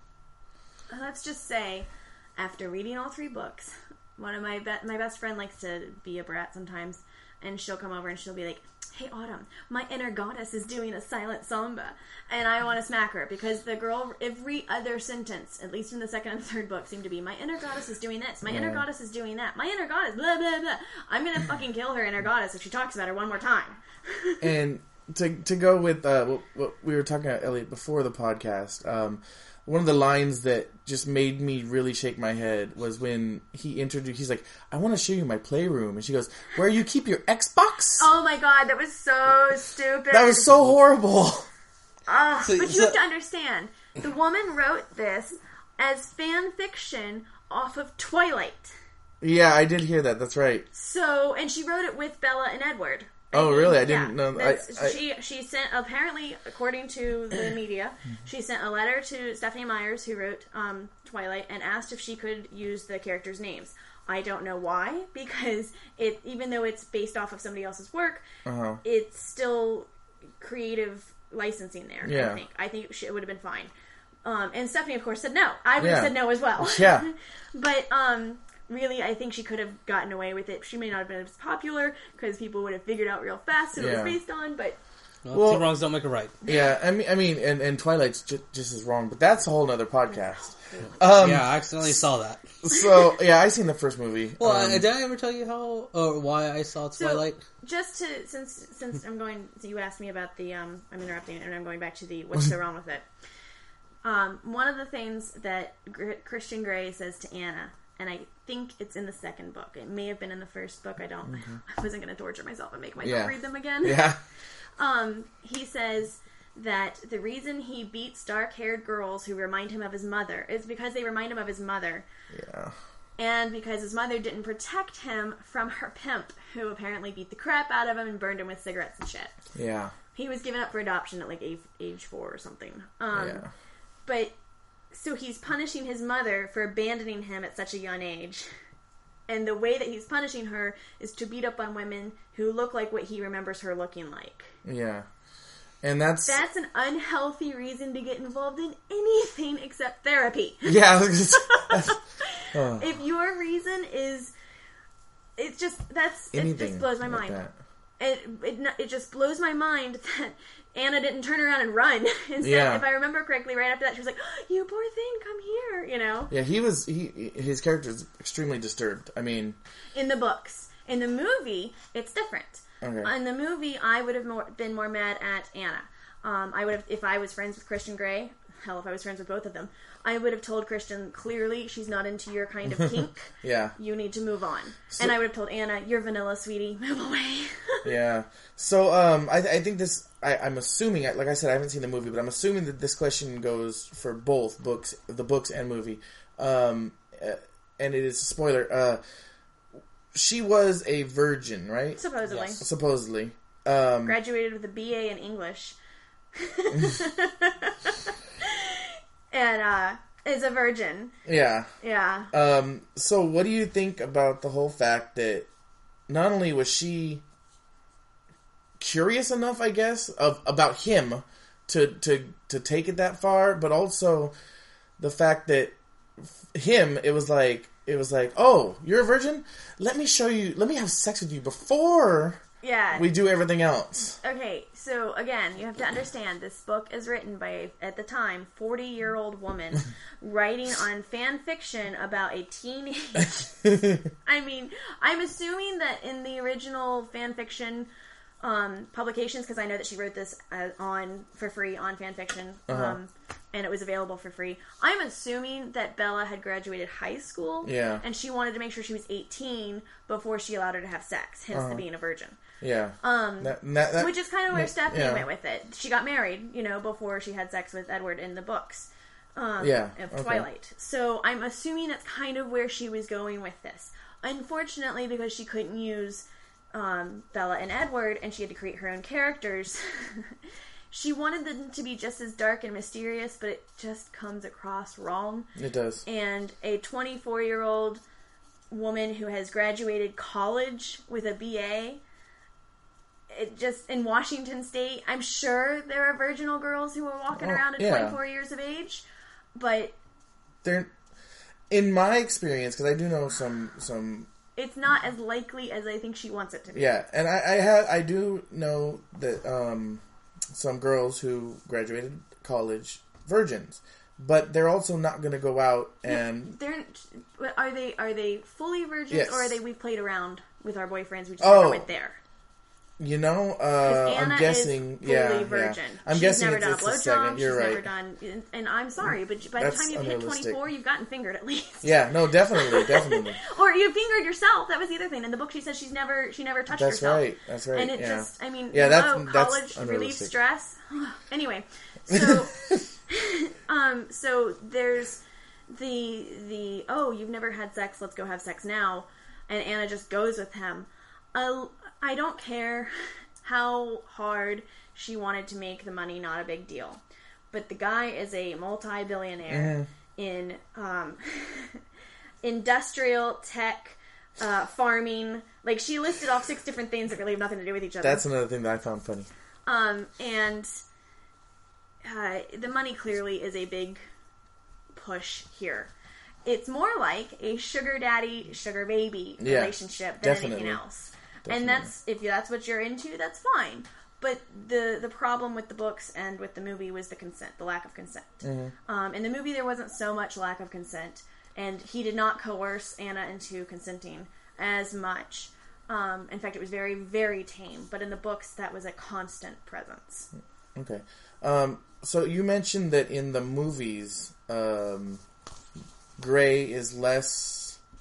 let's just say, after reading all three books, one of my be- my best friend likes to be a brat sometimes, and she'll come over and she'll be like, "Hey, Autumn, my inner goddess is doing a silent samba," and I want to smack her because the girl, every other sentence, at least in the second and third book, seemed to be, "My inner goddess is doing this, my yeah. inner goddess is doing that, my inner goddess, blah blah blah." I'm gonna fucking kill her inner goddess if she talks about her one more time. And to to go with uh, what, what we were talking about, Elliot, before the podcast. Um, one of the lines that just made me really shake my head was when he introduced, he's like, I want to show you my playroom. And she goes, where you keep your Xbox? Oh my god, that was so stupid. That was so horrible. Uh, So- but you so- have to understand, the woman wrote this as fan fiction off of Twilight. Yeah, I did hear that. That's right. So, and she wrote it with Bella and Edward. Oh, And really? I yeah, didn't know. I, that's- I, she she sent, apparently, according to the media, she sent a letter to Stephanie Myers, who wrote um, Twilight, and asked if she could use the characters' names. I don't know why, because it, even though it's based off of somebody else's work, uh-huh. it's still creative licensing there. Yeah. I think I think she, it would have been fine. Um, and Stephanie, of course, said no. I would have Yeah. said no as well. Yeah. But um, really, I think she could have gotten away with it. She may not have been as popular because people would have figured out real fast who it Yeah. was based on. But Well, Well- two wrongs don't make a right. Yeah, I mean, I mean, and, and Twilight's just, just as wrong, but that's a whole nother podcast. Um, Yeah, I accidentally saw that. So, yeah, I seen the first movie. Well, um, uh, did I ever tell you how or why I saw Twilight? just to since since I'm going, so you asked me about the um, I'm interrupting and I'm going back to the what's so wrong with it. Um, one of the things that Gr- Christian Grey says to Anna, and I think it's in the second book. It may have been in the first book. I don't. Mm-hmm. I wasn't going to torture myself and make myself Yeah. read them again. yeah, Um, he says that the reason he beats dark-haired girls who remind him of his mother is because they remind him of his mother, yeah, and because his mother didn't protect him from her pimp, who apparently beat the crap out of him and burned him with cigarettes and shit. yeah, He was given up for adoption at like age, age four or something. Um, yeah. But, so he's punishing his mother for abandoning him at such a young age. And the way that he's punishing her is to beat up on women who look like what he remembers her looking like. Yeah. And that's... That's an unhealthy reason to get involved in anything except therapy. Yeah. that's, oh, If your reason is... It's just, that's... It anything just blows my like mind. that. It, it it just blows my mind that Anna didn't turn around and run. Instead, Yeah. if I remember correctly, right after that, she was like, oh, "You poor thing, come here," you know. Yeah, he was... he his character is extremely disturbed. I mean... In the books, in the movie, it's different. Okay. In the movie, I would have more, been more mad at Anna. Um, I would have, if I was friends with Christian Grey. Hell, if I was friends with both of them, I would have told Christian clearly she's not into your kind of kink. Yeah. You need to move on. So- And I would have told Anna, "You're vanilla, sweetie. Move away." Yeah. So, um, I, I think this... I, I'm assuming... Like I said, I haven't seen the movie, but I'm assuming that this question goes for both books, the books and movie. Um, uh, and it is a spoiler. Uh, she was a virgin, right? Supposedly. Yes. Supposedly. Um, Graduated with a B A in English. And uh, is a virgin. yeah. Yeah. Um, so what do you think about the whole fact that not only was she curious enough, I guess, of about him to to to take it that far, but also the fact that him, it was like it was like, oh, you're a virgin? Let me show you. Let me have sex with you before Yeah. we do everything else. Okay, so again, you have to understand this book is written by, at the time, forty-year-old woman writing on fan fiction about a teenage... I mean, I'm assuming that in the original fan fiction um, publications, because I know that she wrote this uh, on for free on fan fiction, Uh-huh. um, and it was available for free. I'm assuming that Bella had graduated high school, Yeah. and she wanted to make sure she was eighteen before she allowed her to have sex, hence Uh-huh. the being a virgin. Yeah. Um, That- that- that- which is kind of where Stephanie yeah. went with it. She got married, you know, before she had sex with Edward in the books um, Yeah, of okay. Twilight. So I'm assuming that's kind of where she was going with this. Unfortunately, because she couldn't use um, Bella and Edward, and she had to create her own characters, she wanted them to be just as dark and mysterious, but it just comes across wrong. It does. And a twenty-four-year-old woman who has graduated college with a B A, it just in Washington State, I'm sure there are virginal girls who are walking Oh, around at yeah. twenty-four years of age, but They're, in my experience, because I do know some some it's not as likely as I think she wants it to be. Yeah, and I, I have I do know that um, some girls who graduated college virgins, but they're also not going to go out and They're are they are they fully virgins Yes. or are they we've played around with our boyfriends, we just Oh. never went there? You know, uh, I'm guessing. Is fully yeah, virgin. yeah. I'm she's guessing never it's, done it's a blowjob. the second. You're she's right. never done, and, and I'm sorry, but by That's the time you've hit twenty-four, you've gotten fingered at least. Yeah, no, definitely, definitely. Or you fingered yourself. That was the other thing. In the book, she says she's never, she never touched That's herself. right. That's right. And it yeah. just, I mean, yeah, hello, that's, college that's relief stress. Anyway, so, um, so there's the the oh, you've never had sex. Let's go have sex now. And Anna just goes with him. Uh, I don't care how hard she wanted to make the money not a big deal. But the guy is a multi-billionaire mm. in um, industrial tech, uh, farming. Like, she listed off six different things that really have nothing to do with each other. That's another thing that I found funny. Um, and uh, the money clearly is a big push here. It's more like a sugar daddy, sugar baby yeah, relationship than definitely. anything else. Definitely. And that's, if that's what you're into, that's fine. But the the problem with the books and with the movie was the consent, the lack of consent. Mm-hmm. Um, in the movie, there wasn't so much lack of consent, and he did not coerce Anna into consenting as much. Um, in fact, it was very, very tame. But in the books, that was a constant presence. Okay. Um, so you mentioned that in the movies, um, Gray is less...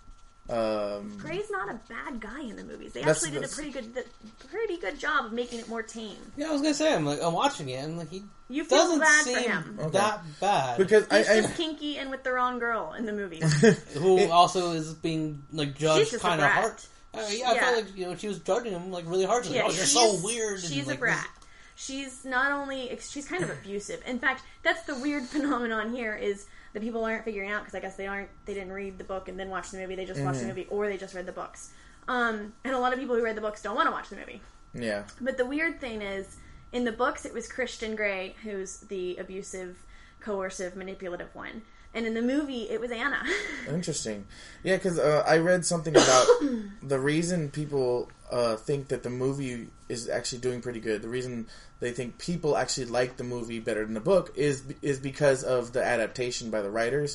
Um, Gray's not a bad guy in the movies. They that's, actually did that's, a pretty good, pretty good job of making it more tame. Yeah, I was gonna say, I'm like, I'm watching it, and like he you feel doesn't bad seem for him. Okay. that bad because he's I, just I, kinky and with the wrong girl in the movies. who it, also is being like judged kind of hard. Uh, yeah, I yeah. felt like you know she was judging him like really hard. She's yeah, like, oh, you're so weird. She's and, like, a brat. She's not only she's kind of abusive. In fact, that's the weird phenomenon here is. The people aren't figuring out because I guess they aren't. They didn't read the book and then watch the movie. They just mm-hmm. watched the movie, or they just read the books. Um, and a lot of people who read the books don't want to watch the movie. Yeah. But the weird thing is, in the books, it was Christian Grey who's the abusive, coercive, manipulative one, and in the movie, it was Anna. Interesting. Yeah, because uh, I read something about the reason people uh, think that the movie is actually doing pretty good. The reason they think people actually like the movie better than the book is is because of the adaptation by the writers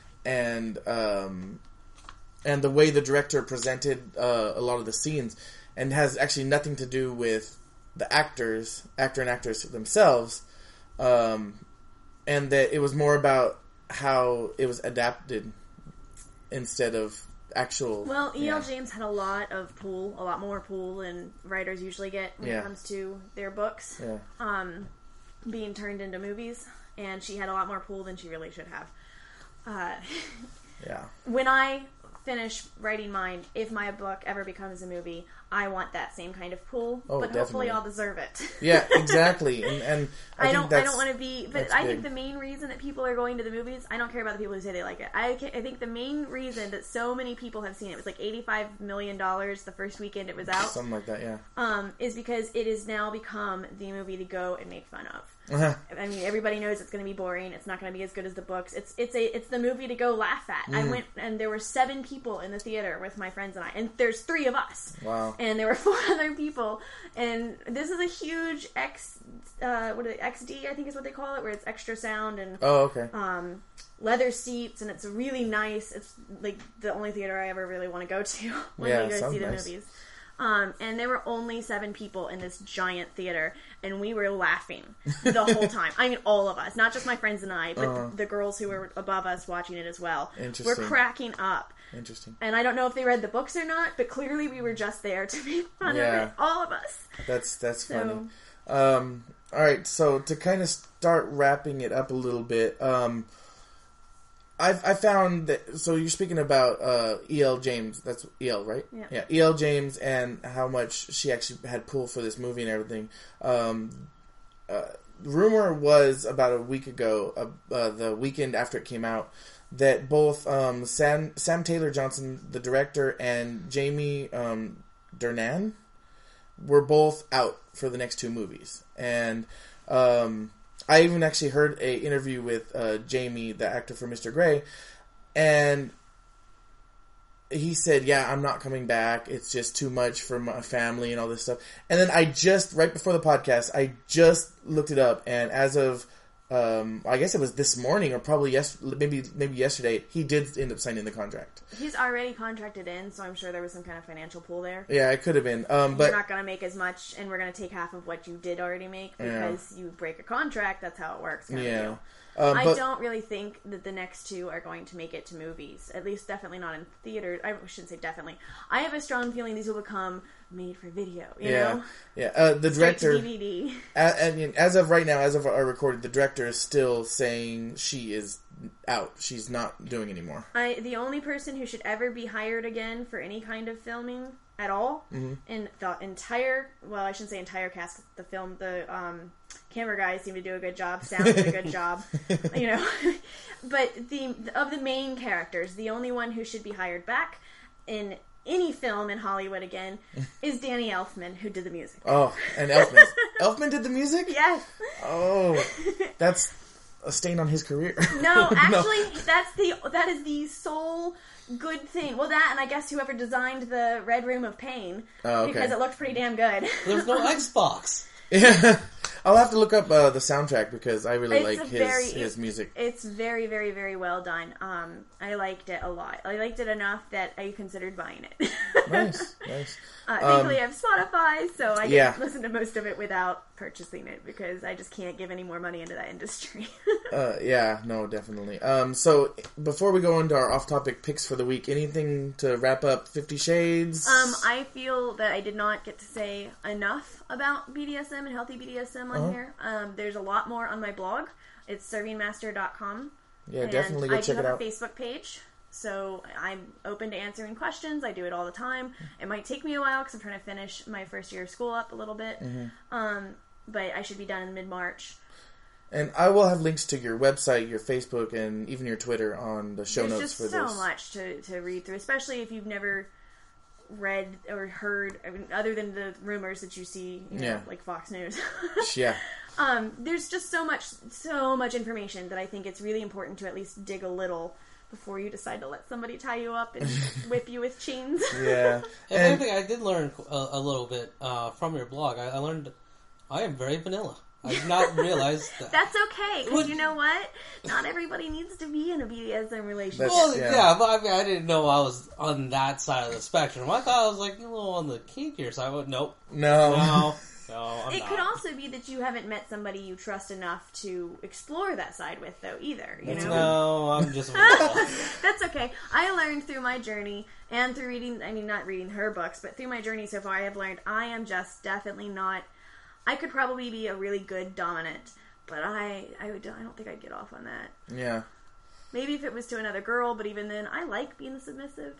and um, and the way the director presented uh, a lot of the scenes, and has actually nothing to do with the actors, actor and actress themselves, um, and that it was more about how it was adapted instead of actual. Well, E L. Yeah. James had a lot of pull, a lot more pull than writers usually get when yeah. it comes to their books yeah. um, being turned into movies, and she had a lot more pull than she really should have. Uh, yeah. When I finish writing mine, if my book ever becomes a movie, I want that same kind of pull, oh, but definitely. hopefully I'll deserve it. Yeah, exactly. And, and I, I think don't. that's, I don't want to be. But I big. think the main reason that people are going to the movies, I don't care about the people who say they like it. I, I think the main reason that so many people have seen it, it was like eighty-five million dollars the first weekend it was out, something like that. Yeah. Um, is because it has now become the movie to go and make fun of. Uh-huh. I mean, everybody knows it's going to be boring. It's not going to be as good as the books. It's it's a it's the movie to go laugh at. Mm. I went and there were seven people in the theater with my friends and I, and there's three of us. Wow. And there were four other people, and this is a huge X uh, what is it, X D I think is what they call it, where it's extra sound and oh okay um, leather seats, and it's really nice. It's like the only theater I ever really want to go to when yeah, we go see the nice. movies. Um, and there were only seven people in this giant theater, and we were laughing the whole time. I mean, all of us, not just my friends and I, but uh-huh. the, the girls who were above us watching it as well. Interesting. We're cracking up. Interesting. And I don't know if they read the books or not, but clearly we were just there to make fun yeah. of it, all of us. That's that's so. funny. Um, all right, so to kind of start wrapping it up a little bit, um, I've I found that. So you're speaking about uh, E L. James. That's E L, right? Yeah. Yeah. E L. James and how much she actually had pull for this movie and everything. Um, uh, rumor was about a week ago, uh, uh, the weekend after it came out, that both um, Sam Sam Taylor Johnson, the director, and Jamie um, Dornan were both out for the next two movies. And um, I even actually heard a interview with uh, Jamie, the actor for Mister Grey, and he said, yeah, I'm not coming back. It's just too much for my family and all this stuff. And then I just, right before the podcast, I just looked it up, and as of Um, I guess it was this morning, or probably yes, maybe maybe yesterday. He did end up signing the contract. He's already contracted in, so I'm sure there was some kind of financial pull there. Yeah, it could have been. Um, but you're not going to make as much, and we're going to take half of what you did already make because yeah. you break a contract. That's how it works. Kind yeah. Of deal. Um, I don't really think that the next two are going to make it to movies. At least, definitely not in theaters. I shouldn't say definitely. I have a strong feeling these will become made for video. You yeah, know? yeah. Uh, the Straight director, to D V D. As, as of right now, as of our recording, the director is still saying she is out. She's not doing anymore. I the only person who should ever be hired again for any kind of filming at all, mm-hmm. in the entire well, I shouldn't say entire cast. The film, the um. camera guys seem to do a good job. Sound does a good job, you know. But the of the main characters, the only one who should be hired back in any film in Hollywood again is Danny Elfman, who did the music. Oh, and Elfman. Elfman did the music? Yes. Oh, that's a stain on his career. No, actually, no. that's the that is the sole good thing. Well, that and I guess whoever designed the Red Room of Pain, oh, okay. because it looked pretty damn good. There's no Xbox. Yeah. I'll have to look up uh, the soundtrack because I really it's like his very, his music. It's very, very, very well done. Um, I liked it a lot. I liked it enough that I considered buying it. Nice, nice. Uh, thankfully, um, I have Spotify, so I yeah. can listen to most of it without purchasing it because I just can't give any more money into that industry. uh, yeah, no, definitely. Um, so before we go into our off-topic picks for the week, anything to wrap up Fifty Shades? Um, I feel that I did not get to say enough about B D S M and healthy B D S M on uh-huh. here. Um, there's a lot more on my blog. It's serving master dot com. Yeah, definitely go I check it out. I do have a Facebook page, so I'm open to answering questions. I do it all the time. It might take me a while because I'm trying to finish my first year of school up a little bit. Mm-hmm. Um, but I should be done in mid-March. And I will have links to your website, your Facebook, and even your Twitter on the show There's notes for this. this. There's so much to, to read through, especially if you've never read or heard, I mean, other than the rumors that you see, you know, yeah. like Fox News. Yeah. Um, there's just so much, so much information that I think it's really important to at least dig a little before you decide to let somebody tie you up and whip you with chains. Yeah. And one thing I did learn a, a little bit uh, from your blog, I, I learned I am very vanilla. I did not realize that. That's okay, because you know what? Not everybody needs to be in a B D S M relationship. Well, yeah. yeah, but I mean, I didn't know I was on that side of the spectrum. I thought I was like a little on the kinkier side. But nope. No. No. No, I'm it not. could also be that you haven't met somebody you trust enough to explore that side with, though, either. You know? No, I'm just... That's okay. I learned through my journey, and through reading, I mean, not reading her books, but through my journey so far, I have learned I am just definitely not... I could probably be a really good dominant, but I I, would, I don't think I'd get off on that. Yeah. Maybe if it was to another girl, but even then, I like being the submissive.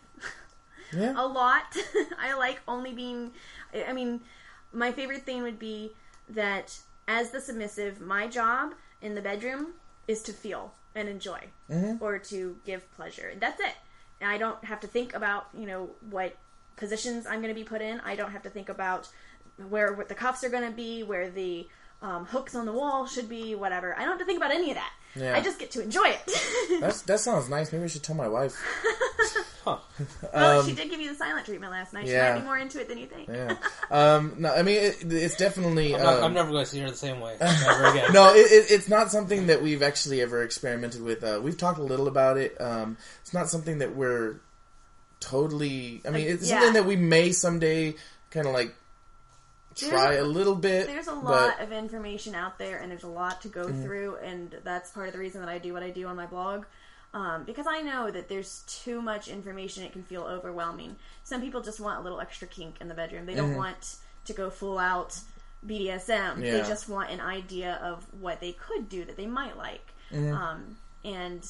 Yeah. A lot. I like only being... I mean... My favorite thing would be that as the submissive, my job in the bedroom is to feel and enjoy, mm-hmm. or to give pleasure. That's it. And I don't have to think about, you know, what positions I'm going to be put in. I don't have to think about where what the cuffs are going to be, where the um, hooks on the wall should be, whatever. I don't have to think about any of that. Yeah. I just get to enjoy it. That's, that sounds nice. Maybe I should tell my wife. Huh. Well, um, she did give you the silent treatment last night. She yeah. might be more into it than you think. Yeah. Um, no, I mean, it, it's definitely... I'm, not, um, I'm never going to see her the same way. Never again. No, it, it, it's not something that we've actually ever experimented with. Uh, we've talked a little about it. Um, it's not something that we're totally... I mean, it's yeah. something that we may someday kind of like try there's, a little bit. There's a lot but, of information out there, and there's a lot to go mm-hmm. through, and that's part of the reason that I do what I do on my blog. Um, because I know that there's too much information, it can feel overwhelming. Some people just want a little extra kink in the bedroom. They don't mm-hmm. want to go full out B D S M. Yeah. They just want an idea of what they could do that they might like. Mm-hmm. Um, and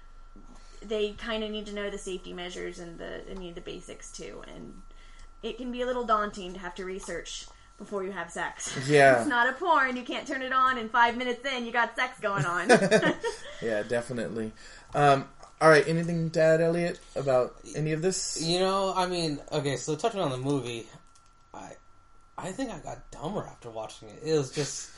they kind of need to know the safety measures and the, and need the basics too. And it can be a little daunting to have to research before you have sex. Yeah. It's not a porn. You can't turn it on and five minutes in you got sex going on. Yeah, definitely. Um, all right, anything to add, Elliot, about any of this? You know, I mean, okay, so touching on the movie, I I think I got dumber after watching it. It was just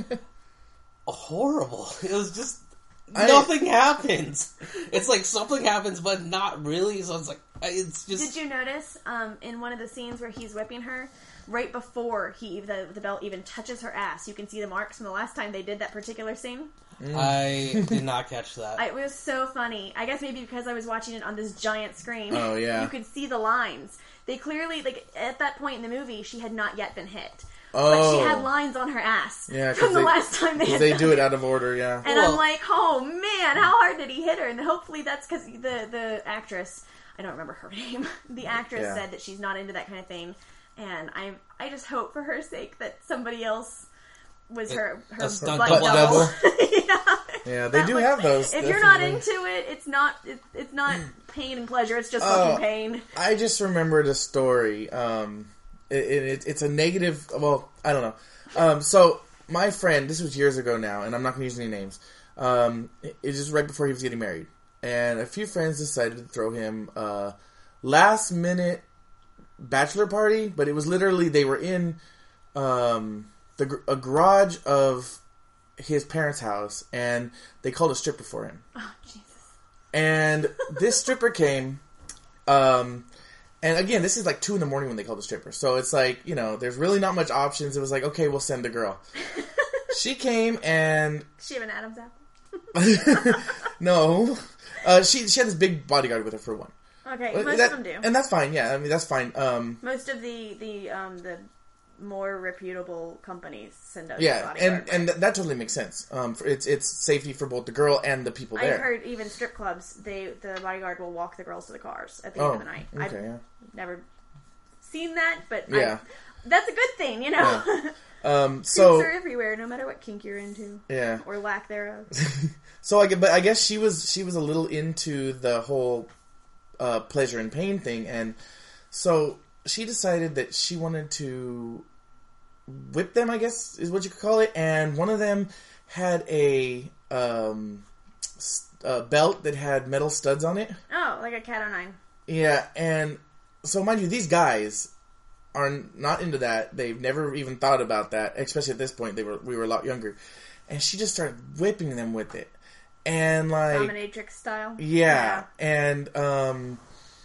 horrible. It was just... I, nothing happens. It's like something happens, but not really. So it's like it's just. Did you notice um, in one of the scenes where he's whipping her, right before he the, the belt even touches her ass, you can see the marks from the last time they did that particular scene? Mm. I did not catch that. I, it was so funny. I guess maybe because I was watching it on this giant screen. Oh, yeah. You could see the lines. They clearly, like, at that point in the movie, she had not yet been hit. Oh. But she had lines on her ass yeah, from the they, last time they hit They them. do it out of order, yeah. And well, I'm like, oh, man, how hard did he hit her? And hopefully that's because the, the actress, I don't remember her name, the actress yeah. said that she's not into that kind of thing. And I I just hope for her sake that somebody else was her, her butt, butt butt double. yeah. yeah, they that do was, have those. If definitely. you're not into it, it's not it, it's not pain and pleasure. It's just oh, fucking pain. I just remembered a story. Um, it, it, it's a negative. Well, I don't know. Um, so my friend, this was years ago now, and I'm not going to use any names. Um, it, it was just right before he was getting married, and a few friends decided to throw him a last minute bachelor party, but it was literally they were in um, the a garage of his parents' house, and they called a stripper for him. Oh, Jesus. And this stripper came, um, and again, this is like two in the morning when they called the stripper. So it's like, you know, there's really not much options. It was like, okay, we'll send the girl. She came and... Does she have an Adam's apple? No. Uh, she she had this big bodyguard with her for one. Okay, uh, most that, of them do. And that's fine, yeah, I mean, that's fine. Um, most of the, the, um, the more reputable companies send out yeah, a bodyguard. and, and th- that totally makes sense. Um, for, it's it's safety for both the girl and the people there. I've heard even strip clubs, they the bodyguard will walk the girls to the cars at the oh, end of the night. Okay, I've yeah. never seen that, but yeah. I, that's a good thing, you know? Yeah. Um, so Kinks are everywhere, no matter what kink you're into. Yeah. Or lack thereof. So I, but I guess she was she was a little into the whole uh, pleasure and pain thing, and so she decided that she wanted to whip them, I guess is what you could call it. And one of them had a, um, a belt that had metal studs on it. Oh, like a cat o' nine. Yeah, and so mind you, these guys are not into that. They've never even thought about that, especially at this point. They were we were a lot younger, and she just started whipping them with it, and like dominatrix style. Yeah, yeah. and um,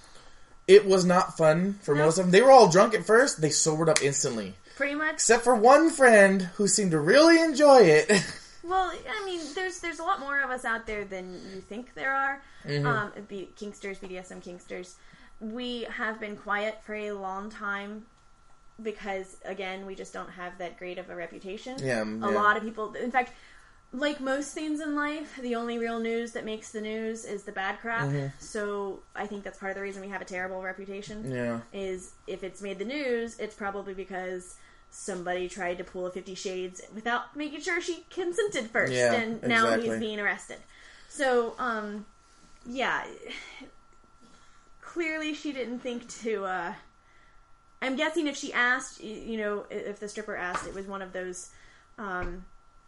it was not fun for no. most of them. They were all drunk at first. They sobered up instantly, pretty much, except for one friend who seemed to really enjoy it. Well, I mean, there's there's a lot more of us out there than you think there are. Mm-hmm. Um, be, Kinksters, B D S M Kinksters. We have been quiet for a long time. Because, again, we just don't have that great of a reputation. Yeah, a yeah. lot of people... In fact, like most things in life, the only real news that makes the news is the bad crap. Mm-hmm. So, I think that's part of the reason we have a terrible reputation. Yeah. Is, if it's made the news, it's probably because somebody tried to pull a Fifty Shades without making sure she consented first. Yeah, and now exactly. he's being arrested. So, um... yeah. Clearly she didn't think to, uh... I'm guessing if she asked, you know, if the stripper asked, it was one of those. Um...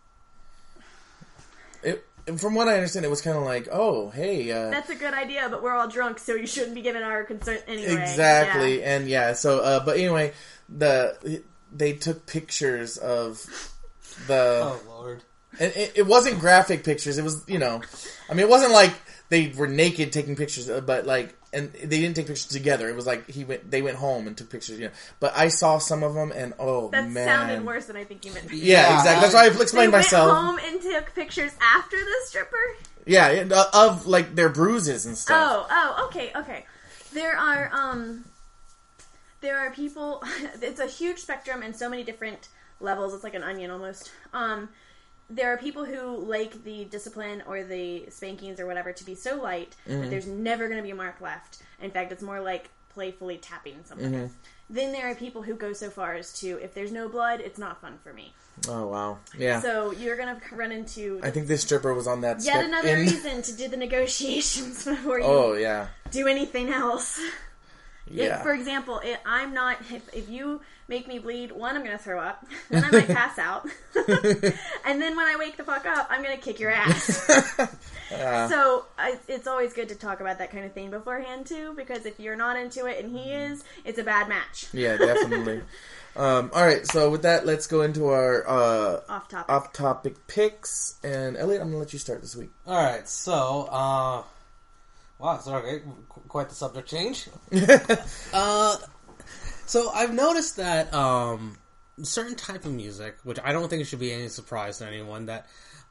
It, from what I understand, it was kind of like, oh, hey. Uh, That's a good idea, but we're all drunk, so you shouldn't be giving our consent anyway. Exactly, yeah. and yeah, so, uh, but anyway, the they took pictures of the. Oh, Lord. And it, it wasn't graphic pictures, it was, you know, I mean, it wasn't like they were naked taking pictures, but like. And they didn't take pictures together. It was like he went. They went home and took pictures. You know, but I saw some of them, and oh that man, that sounded worse than I think you meant. Yeah, yeah, exactly. That's why I explained they myself. Went home and took pictures after the stripper. Yeah, of like their bruises and stuff. Oh, oh, okay, okay. There are um, there are people. It's a huge spectrum and so many different levels. It's like an onion almost. Um. There are people who like the discipline or the spankings or whatever to be so light mm-hmm. that there's never going to be a mark left. In fact, it's more like playfully tapping something. Mm-hmm. Then there are people who go so far as to, if there's no blood, it's not fun for me. Oh, wow. Yeah. So you're going to run into... I think this stripper was on that Yet another in... reason to do the negotiations before you oh, yeah. do anything else. Yeah. If, for example, it, I'm not... If, if you make me bleed, one, I'm going to throw up. Then I might pass out. And then when I wake the fuck up, I'm going to kick your ass. uh, so I, it's always good to talk about that kind of thing beforehand, too, because if you're not into it and he is, it's a bad match. Yeah, definitely. um, all right, so with that, let's go into our uh, off-topic. off-topic picks. And Elliot, I'm going to let you start this week. All right, so... Uh... Wow, sorry, quite the subject change. uh, so I've noticed that um, certain type of music, which I don't think it should be any surprise to anyone, that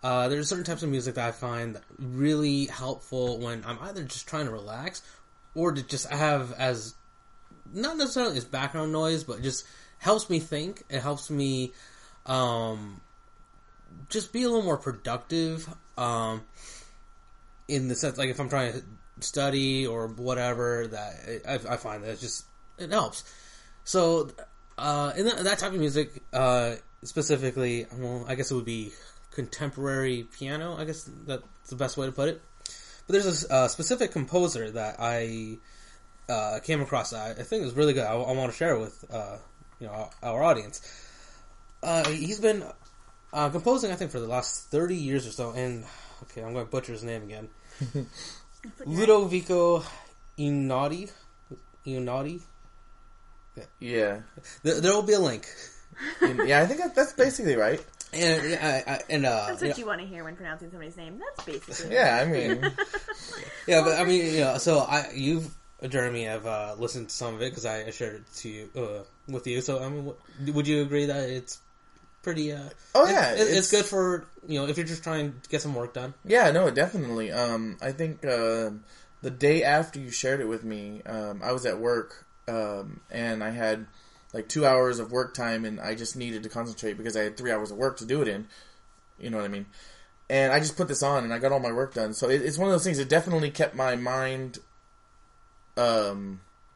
Uh, there's certain types of music that I find really helpful when I'm either just trying to relax or to just have as, not necessarily as background noise, but just helps me think. It helps me um, just be a little more productive um, in the sense, like if I'm trying to study or whatever, that it, I, I find that it's just, it helps. So, uh, in that, that type of music, uh, specifically, well, I guess it would be contemporary piano. I guess that's the best way to put it. But there's a uh, specific composer that I uh, came across that I think is really good. I, I want to share it with uh, you know our, our audience. Uh, he's been uh, composing, I think, for the last thirty years or so. And okay, I'm going to butcher his name again. Okay. Ludovico Einaudi. Einaudi. Yeah. yeah. There, there will be a link. Yeah, I think that's basically right. And, I, I, and uh, that's what you, you want to hear when pronouncing somebody's name. That's basically. Yeah, I mean. yeah, but I mean, you know, so I, you've, Jeremy, have uh, listened to some of it because I shared it to you uh, with you. So I mean, what, would you agree that it's pretty? Uh, oh yeah, it, it's, it's good for, you know, if you're just trying to get some work done. Yeah, no, definitely. Um, I think uh, the day after you shared it with me, um, I was at work um, and I had like two hours of work time, and I just needed to concentrate because I had three hours of work to do it in. You know what I mean? And I just put this on, and I got all my work done. So it, it's one of those things that definitely kept my mind um,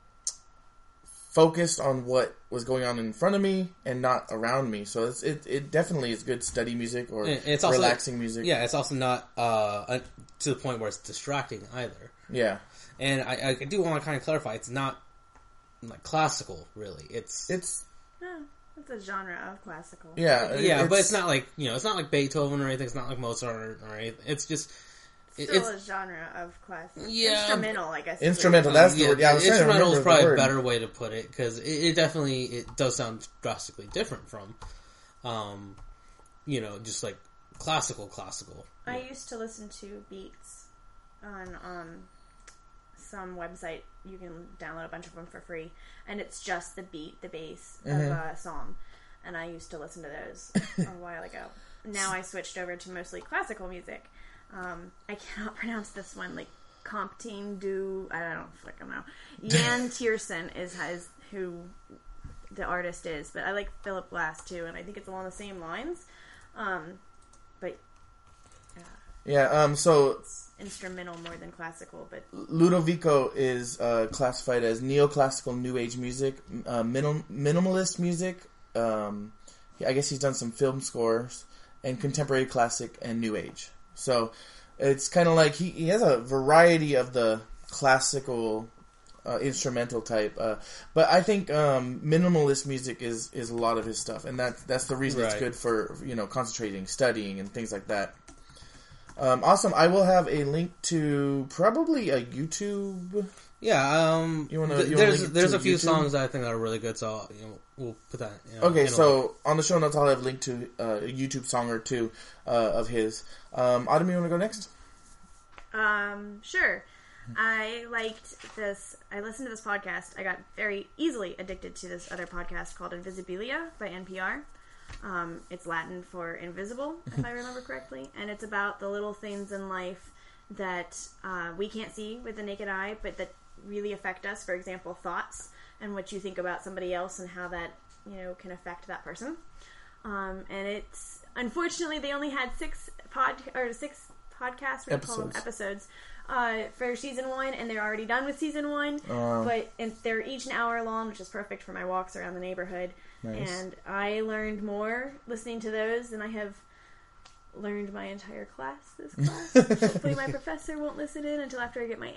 focused on what was going on in front of me and not around me. So it's, it it definitely is good study music or it's also, relaxing music. Yeah, it's also not uh, to the point where it's distracting either. Yeah. And I, I do want to kind of clarify, it's not like classical, really. It's it's oh, it's a genre of classical. Yeah, yeah, it's, but it's not like, you know, it's not like Beethoven or anything. It's not like Mozart or anything. It's just still it's a genre of classical. Yeah, instrumental, I guess. Instrumental. That's yeah, the word. Yeah, I was instrumental is probably a better way to put it because it, it definitely it does sound drastically different from, um, you know, just like classical, classical. I yeah. used to listen to beats on um. some website. You can download a bunch of them for free, and it's just the beat, the bass mm-hmm. of a song. And I used to listen to those a while ago. Now I switched over to mostly classical music. Um, I cannot pronounce this one, like Comptine du. I don't fucking know. Jan Tiersen is has who the artist is, but I like Philip Glass too, and I think it's along the same lines. Um, but uh, yeah, um, so. Instrumental more than classical, but Ludovico is uh, classified as neoclassical new age music, uh, minim- minimalist music. Um, I guess he's done some film scores and contemporary classic and new age. So it's kind of like he, he has a variety of the classical uh, instrumental type. Uh, but I think um, minimalist music is, is a lot of his stuff, and that that's the reason right. it's good for, you know, concentrating, studying, and things like that. Um, awesome. I will have a link to probably a YouTube. Yeah. Um, you wanna, th- you there's there's a few YouTube? songs that I think are really good, so you know, we'll put that. You know, okay, so on the show notes, I'll have a link to uh, a YouTube song or two uh, of his. Um, Autumn, you want to go next? Um, sure. I liked this. I listened to this podcast. I got very easily addicted to this other podcast called Invisibilia by N P R. Um, it's Latin for invisible, if I remember correctly, and it's about the little things in life that uh, we can't see with the naked eye, but that really affect us. For example, thoughts and what you think about somebody else and how that, you know, can affect that person. Um, and it's unfortunately they only had six pod or six podcasts, what do you call them? Episodes uh, for season one, and they're already done with season one. Uh, but and they're each an hour long, which is perfect for my walks around the neighborhood. Nice. And I learned more listening to those than I have learned my entire class this class. Hopefully my professor won't listen in until after I get my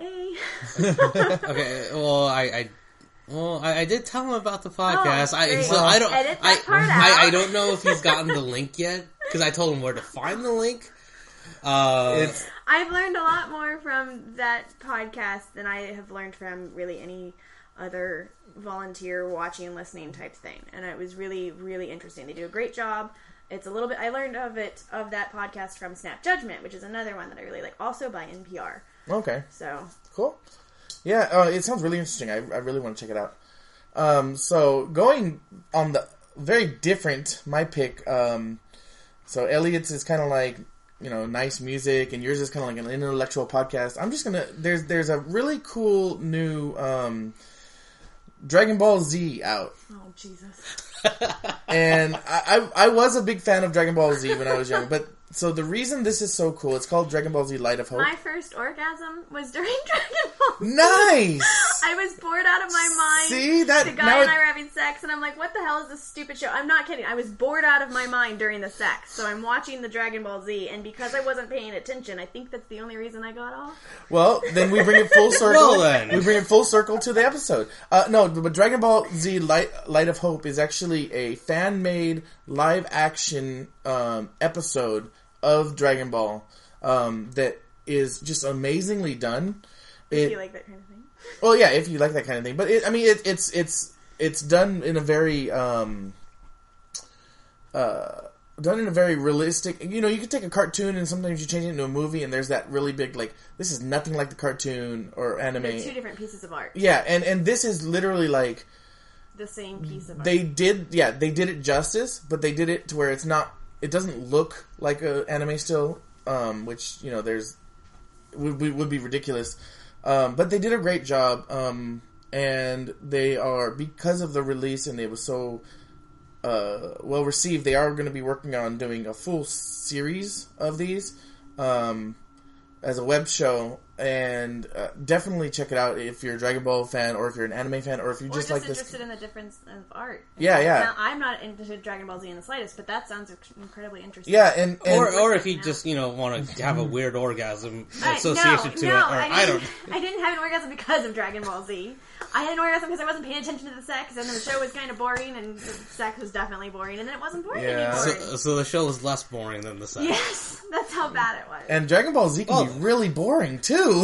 A. Okay, well, I, I well, I, I did tell him about the podcast. Oh, I, so I don't, edit I, that part out. I, I don't know if he's gotten the link yet because I told him where to find the link. Uh, it's I've learned a lot more from that podcast than I have learned from really any other volunteer watching and listening type thing, and it was really, really interesting. They do a great job. It's a little bit. I learned of it of that podcast from Snap Judgment, which is another one that I really like, also by N P R. Okay, so cool. Yeah, uh, it sounds really interesting. I, I really want to check it out. Um, so going on the very different, my pick. Um, so Elliot's is kind of like you know, nice music, and yours is kind of like an intellectual podcast. I'm just gonna there's there's a really cool new um, Dragon Ball Z out. Oh Jesus! And I, I I was a big fan of Dragon Ball Z when I was young, but so the reason this is so cool, it's called Dragon Ball Z Light of Hope. My first orgasm was during Dragon Ball Z. Nice! I was bored out of my mind. See? That, the guy now and it- I were having sex, and I'm like, what the hell is this stupid show? I'm not kidding. I was bored out of my mind during the sex, so I'm watching the Dragon Ball Z, and because I wasn't paying attention, I think that's the only reason I got off. Well, then we bring it full circle. Well, then. We bring it full circle to the episode. Uh, no, but Dragon Ball Z Light, Light of Hope is actually a fan-made live-action um, episode of Dragon Ball um, that is just amazingly done. It, Do you like that kind of thing? Well, yeah, if you like that kind of thing. But, it, I mean, it, it's it's it's done in a very... Um, uh, done in a very realistic... You know, you could take a cartoon and sometimes you change it into a movie and there's that really big, like, this is nothing like the cartoon or anime. They're two different pieces of art. Yeah, and, and this is literally like... The same piece of art. They did, yeah, they did it justice, but they did it to where it's not... It doesn't look like an anime still, um, which, you know, there's... Would, would be ridiculous. Um, but they did a great job, um, and they are... Because of the release and it was so... Uh, well received, they are going to be working on doing a full series of these um, as a web show, and uh, definitely check it out if you're a Dragon Ball fan, or if you're an anime fan, or if you or just, just like interested this. in the difference of art. Yeah, yeah. Now, I'm not into Dragon Ball Z in the slightest, but that sounds incredibly interesting. Yeah, and, and Or, or if you just, you know, want to have a weird orgasm I- association no, to no, it, or I, I, didn't, don't. I didn't have an orgasm because of Dragon Ball Z. I had an orgasm because I wasn't paying attention to the sex, and the show was kind of boring, and the sex was definitely boring, and then it wasn't boring Yeah. anymore. So, so the show was less boring than the sex. Yes, that's how bad it was. and Dragon Ball Z can Oh. be really boring too.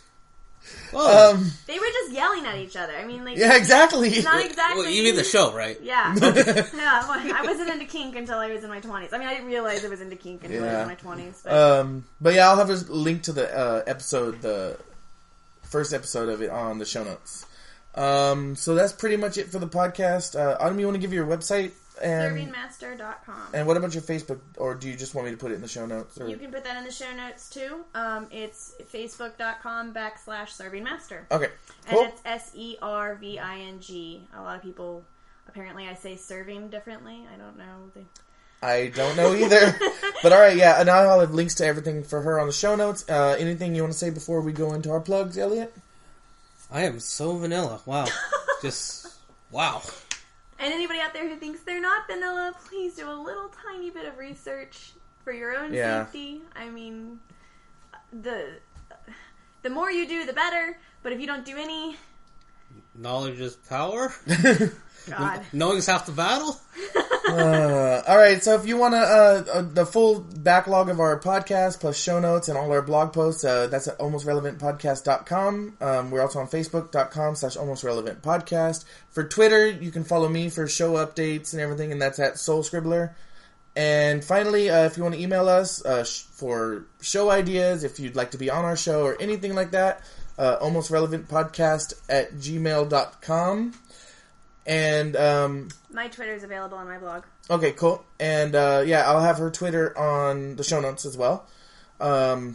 Oh, Um, They were just yelling at each other. I mean, like, yeah, exactly. not exactly. well, you mean the show, right? Yeah. Yeah, well, I wasn't into kink until I was in my twenties. I mean, I didn't realize I was into kink until I was Yeah. in my twenties. But Um, but yeah, I'll have a link to the uh, episode, the first episode of it on the show notes. Um, so that's pretty much it for the podcast. Uh, Autumn, you want to give your website? And, serving master dot com. and what about your Facebook? Or do you just want me to put it in the show notes? Or? You can put that in the show notes too. Um, it's facebook.com backslash servingmaster. Okay, And cool. it's S E R V I N G. A lot of people, apparently I say serving differently. I don't know. They... I don't know either. But alright, yeah, and now I'll have links to everything for her on the show notes. Uh, anything you want to say before we go into our plugs, Elliot? I am so vanilla. Wow. Just, wow. And anybody out there who thinks they're not vanilla, please do a little tiny bit of research for your own Yeah. safety. I mean, the the more you do, the better. But if you don't do any, Knowledge is power. God. Knowing's half the battle. Uh, alright, so if you want to, uh, uh, the full backlog of our podcast, plus show notes and all our blog posts, uh, that's at almost relevant podcast dot com. Um, we're also on facebook.com slash almost relevant podcast. For Twitter, you can follow me for show updates and everything, and that's at Soul Scribbler. And finally, uh, if you want to email us uh, sh- for show ideas, if you'd like to be on our show or anything like that, uh, almost relevant podcast at gmail dot com. And, um... My Twitter is available on my blog. Okay, cool. And, uh, yeah, I'll have her Twitter on the show notes as well. Um,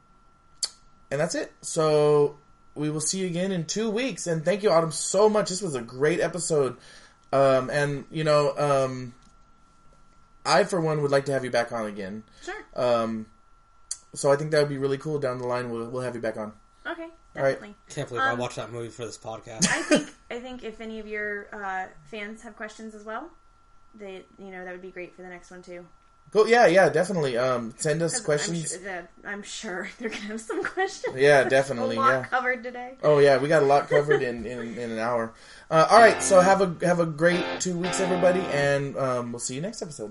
and that's it. So, we will see you again in two weeks. And thank you, Autumn, so much. This was a great episode. Um, and, you know, um, I, for one, would like to have you back on again. Sure. Um, so I think that would be really cool. Down the line, we'll, we'll have you back on. Okay, All right. definitely. Can't believe I Um, watched that movie for this podcast. I think I think if any of your uh, fans have questions as well, they you know that would be great for the next one too. Cool. Yeah, yeah, definitely. Um, send us 'Cause questions. I'm sure, that, I'm sure they're gonna have some questions. Yeah, definitely, A lot yeah. covered today. Oh yeah, we got a lot covered in, in, in an hour. Uh, all right, so have a have a great two weeks, everybody, and um, we'll see you next episode.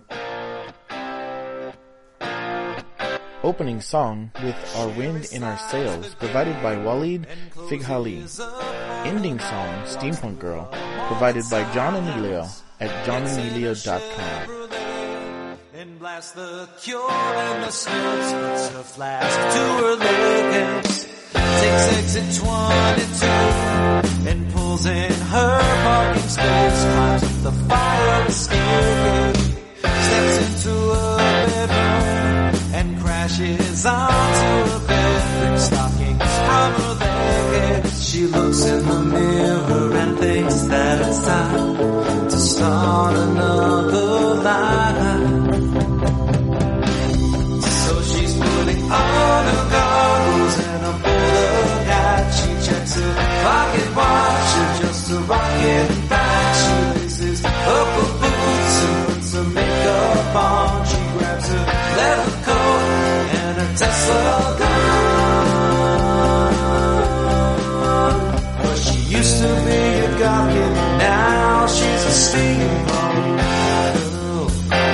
Opening song with Our Wind in Our Sails, provided by Waleed Fighali. Ending song, Steampunk Girl, provided by John Emilio at john emilio dot com. And blast the cure and the snooze, puts her flask to her lips, takes exit twenty-two and pulls in her parking space, climbs up the fire escape, steps into a bedroom and crashes looks in the mirror and thinks that it's time to start another life. So she's putting on her goggles and a bowler hat. She checks her pocket watch just to rock it back. She laces up her boots and puts her makeup on. She grabs her leather coat and her Tesla gun. But she used to be a gawkin, now she's a steampunk girl.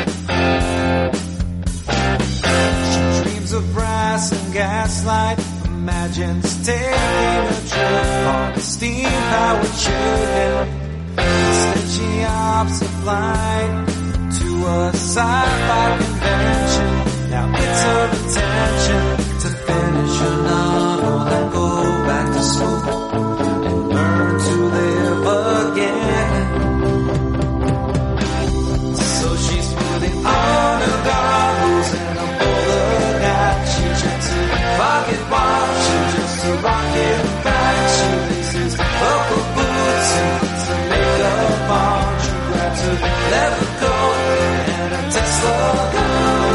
She dreams of brass and gaslight, imagines taking a trip on a steam-powered ship. Instead she opts a flight to a sci-fi convention. Now it's her intention to finish her novel and go back to school and learn to live again. So she's putting on her goggles and a bowler hat. She checks her pocket watch and just to rock it back. She laces up her boots and puts her makeup on. She grabs her leather coat and a Tesla gun.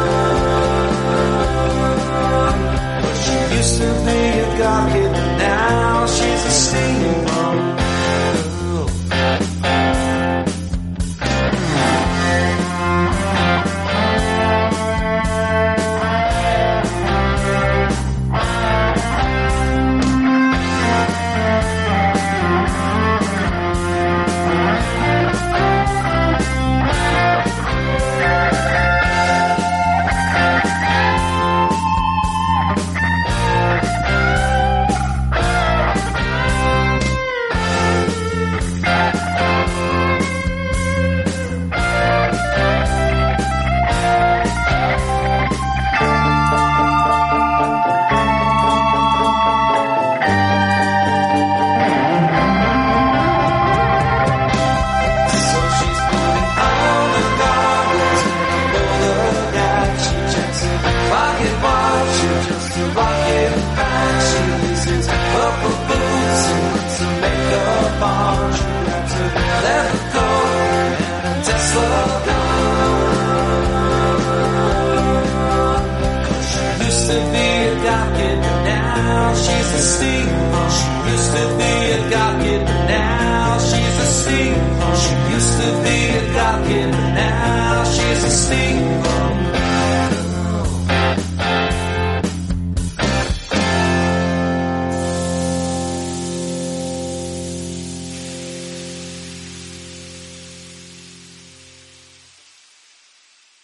But she used to be a gawkin, now she's a steampunk girl. She used to be a gawkin,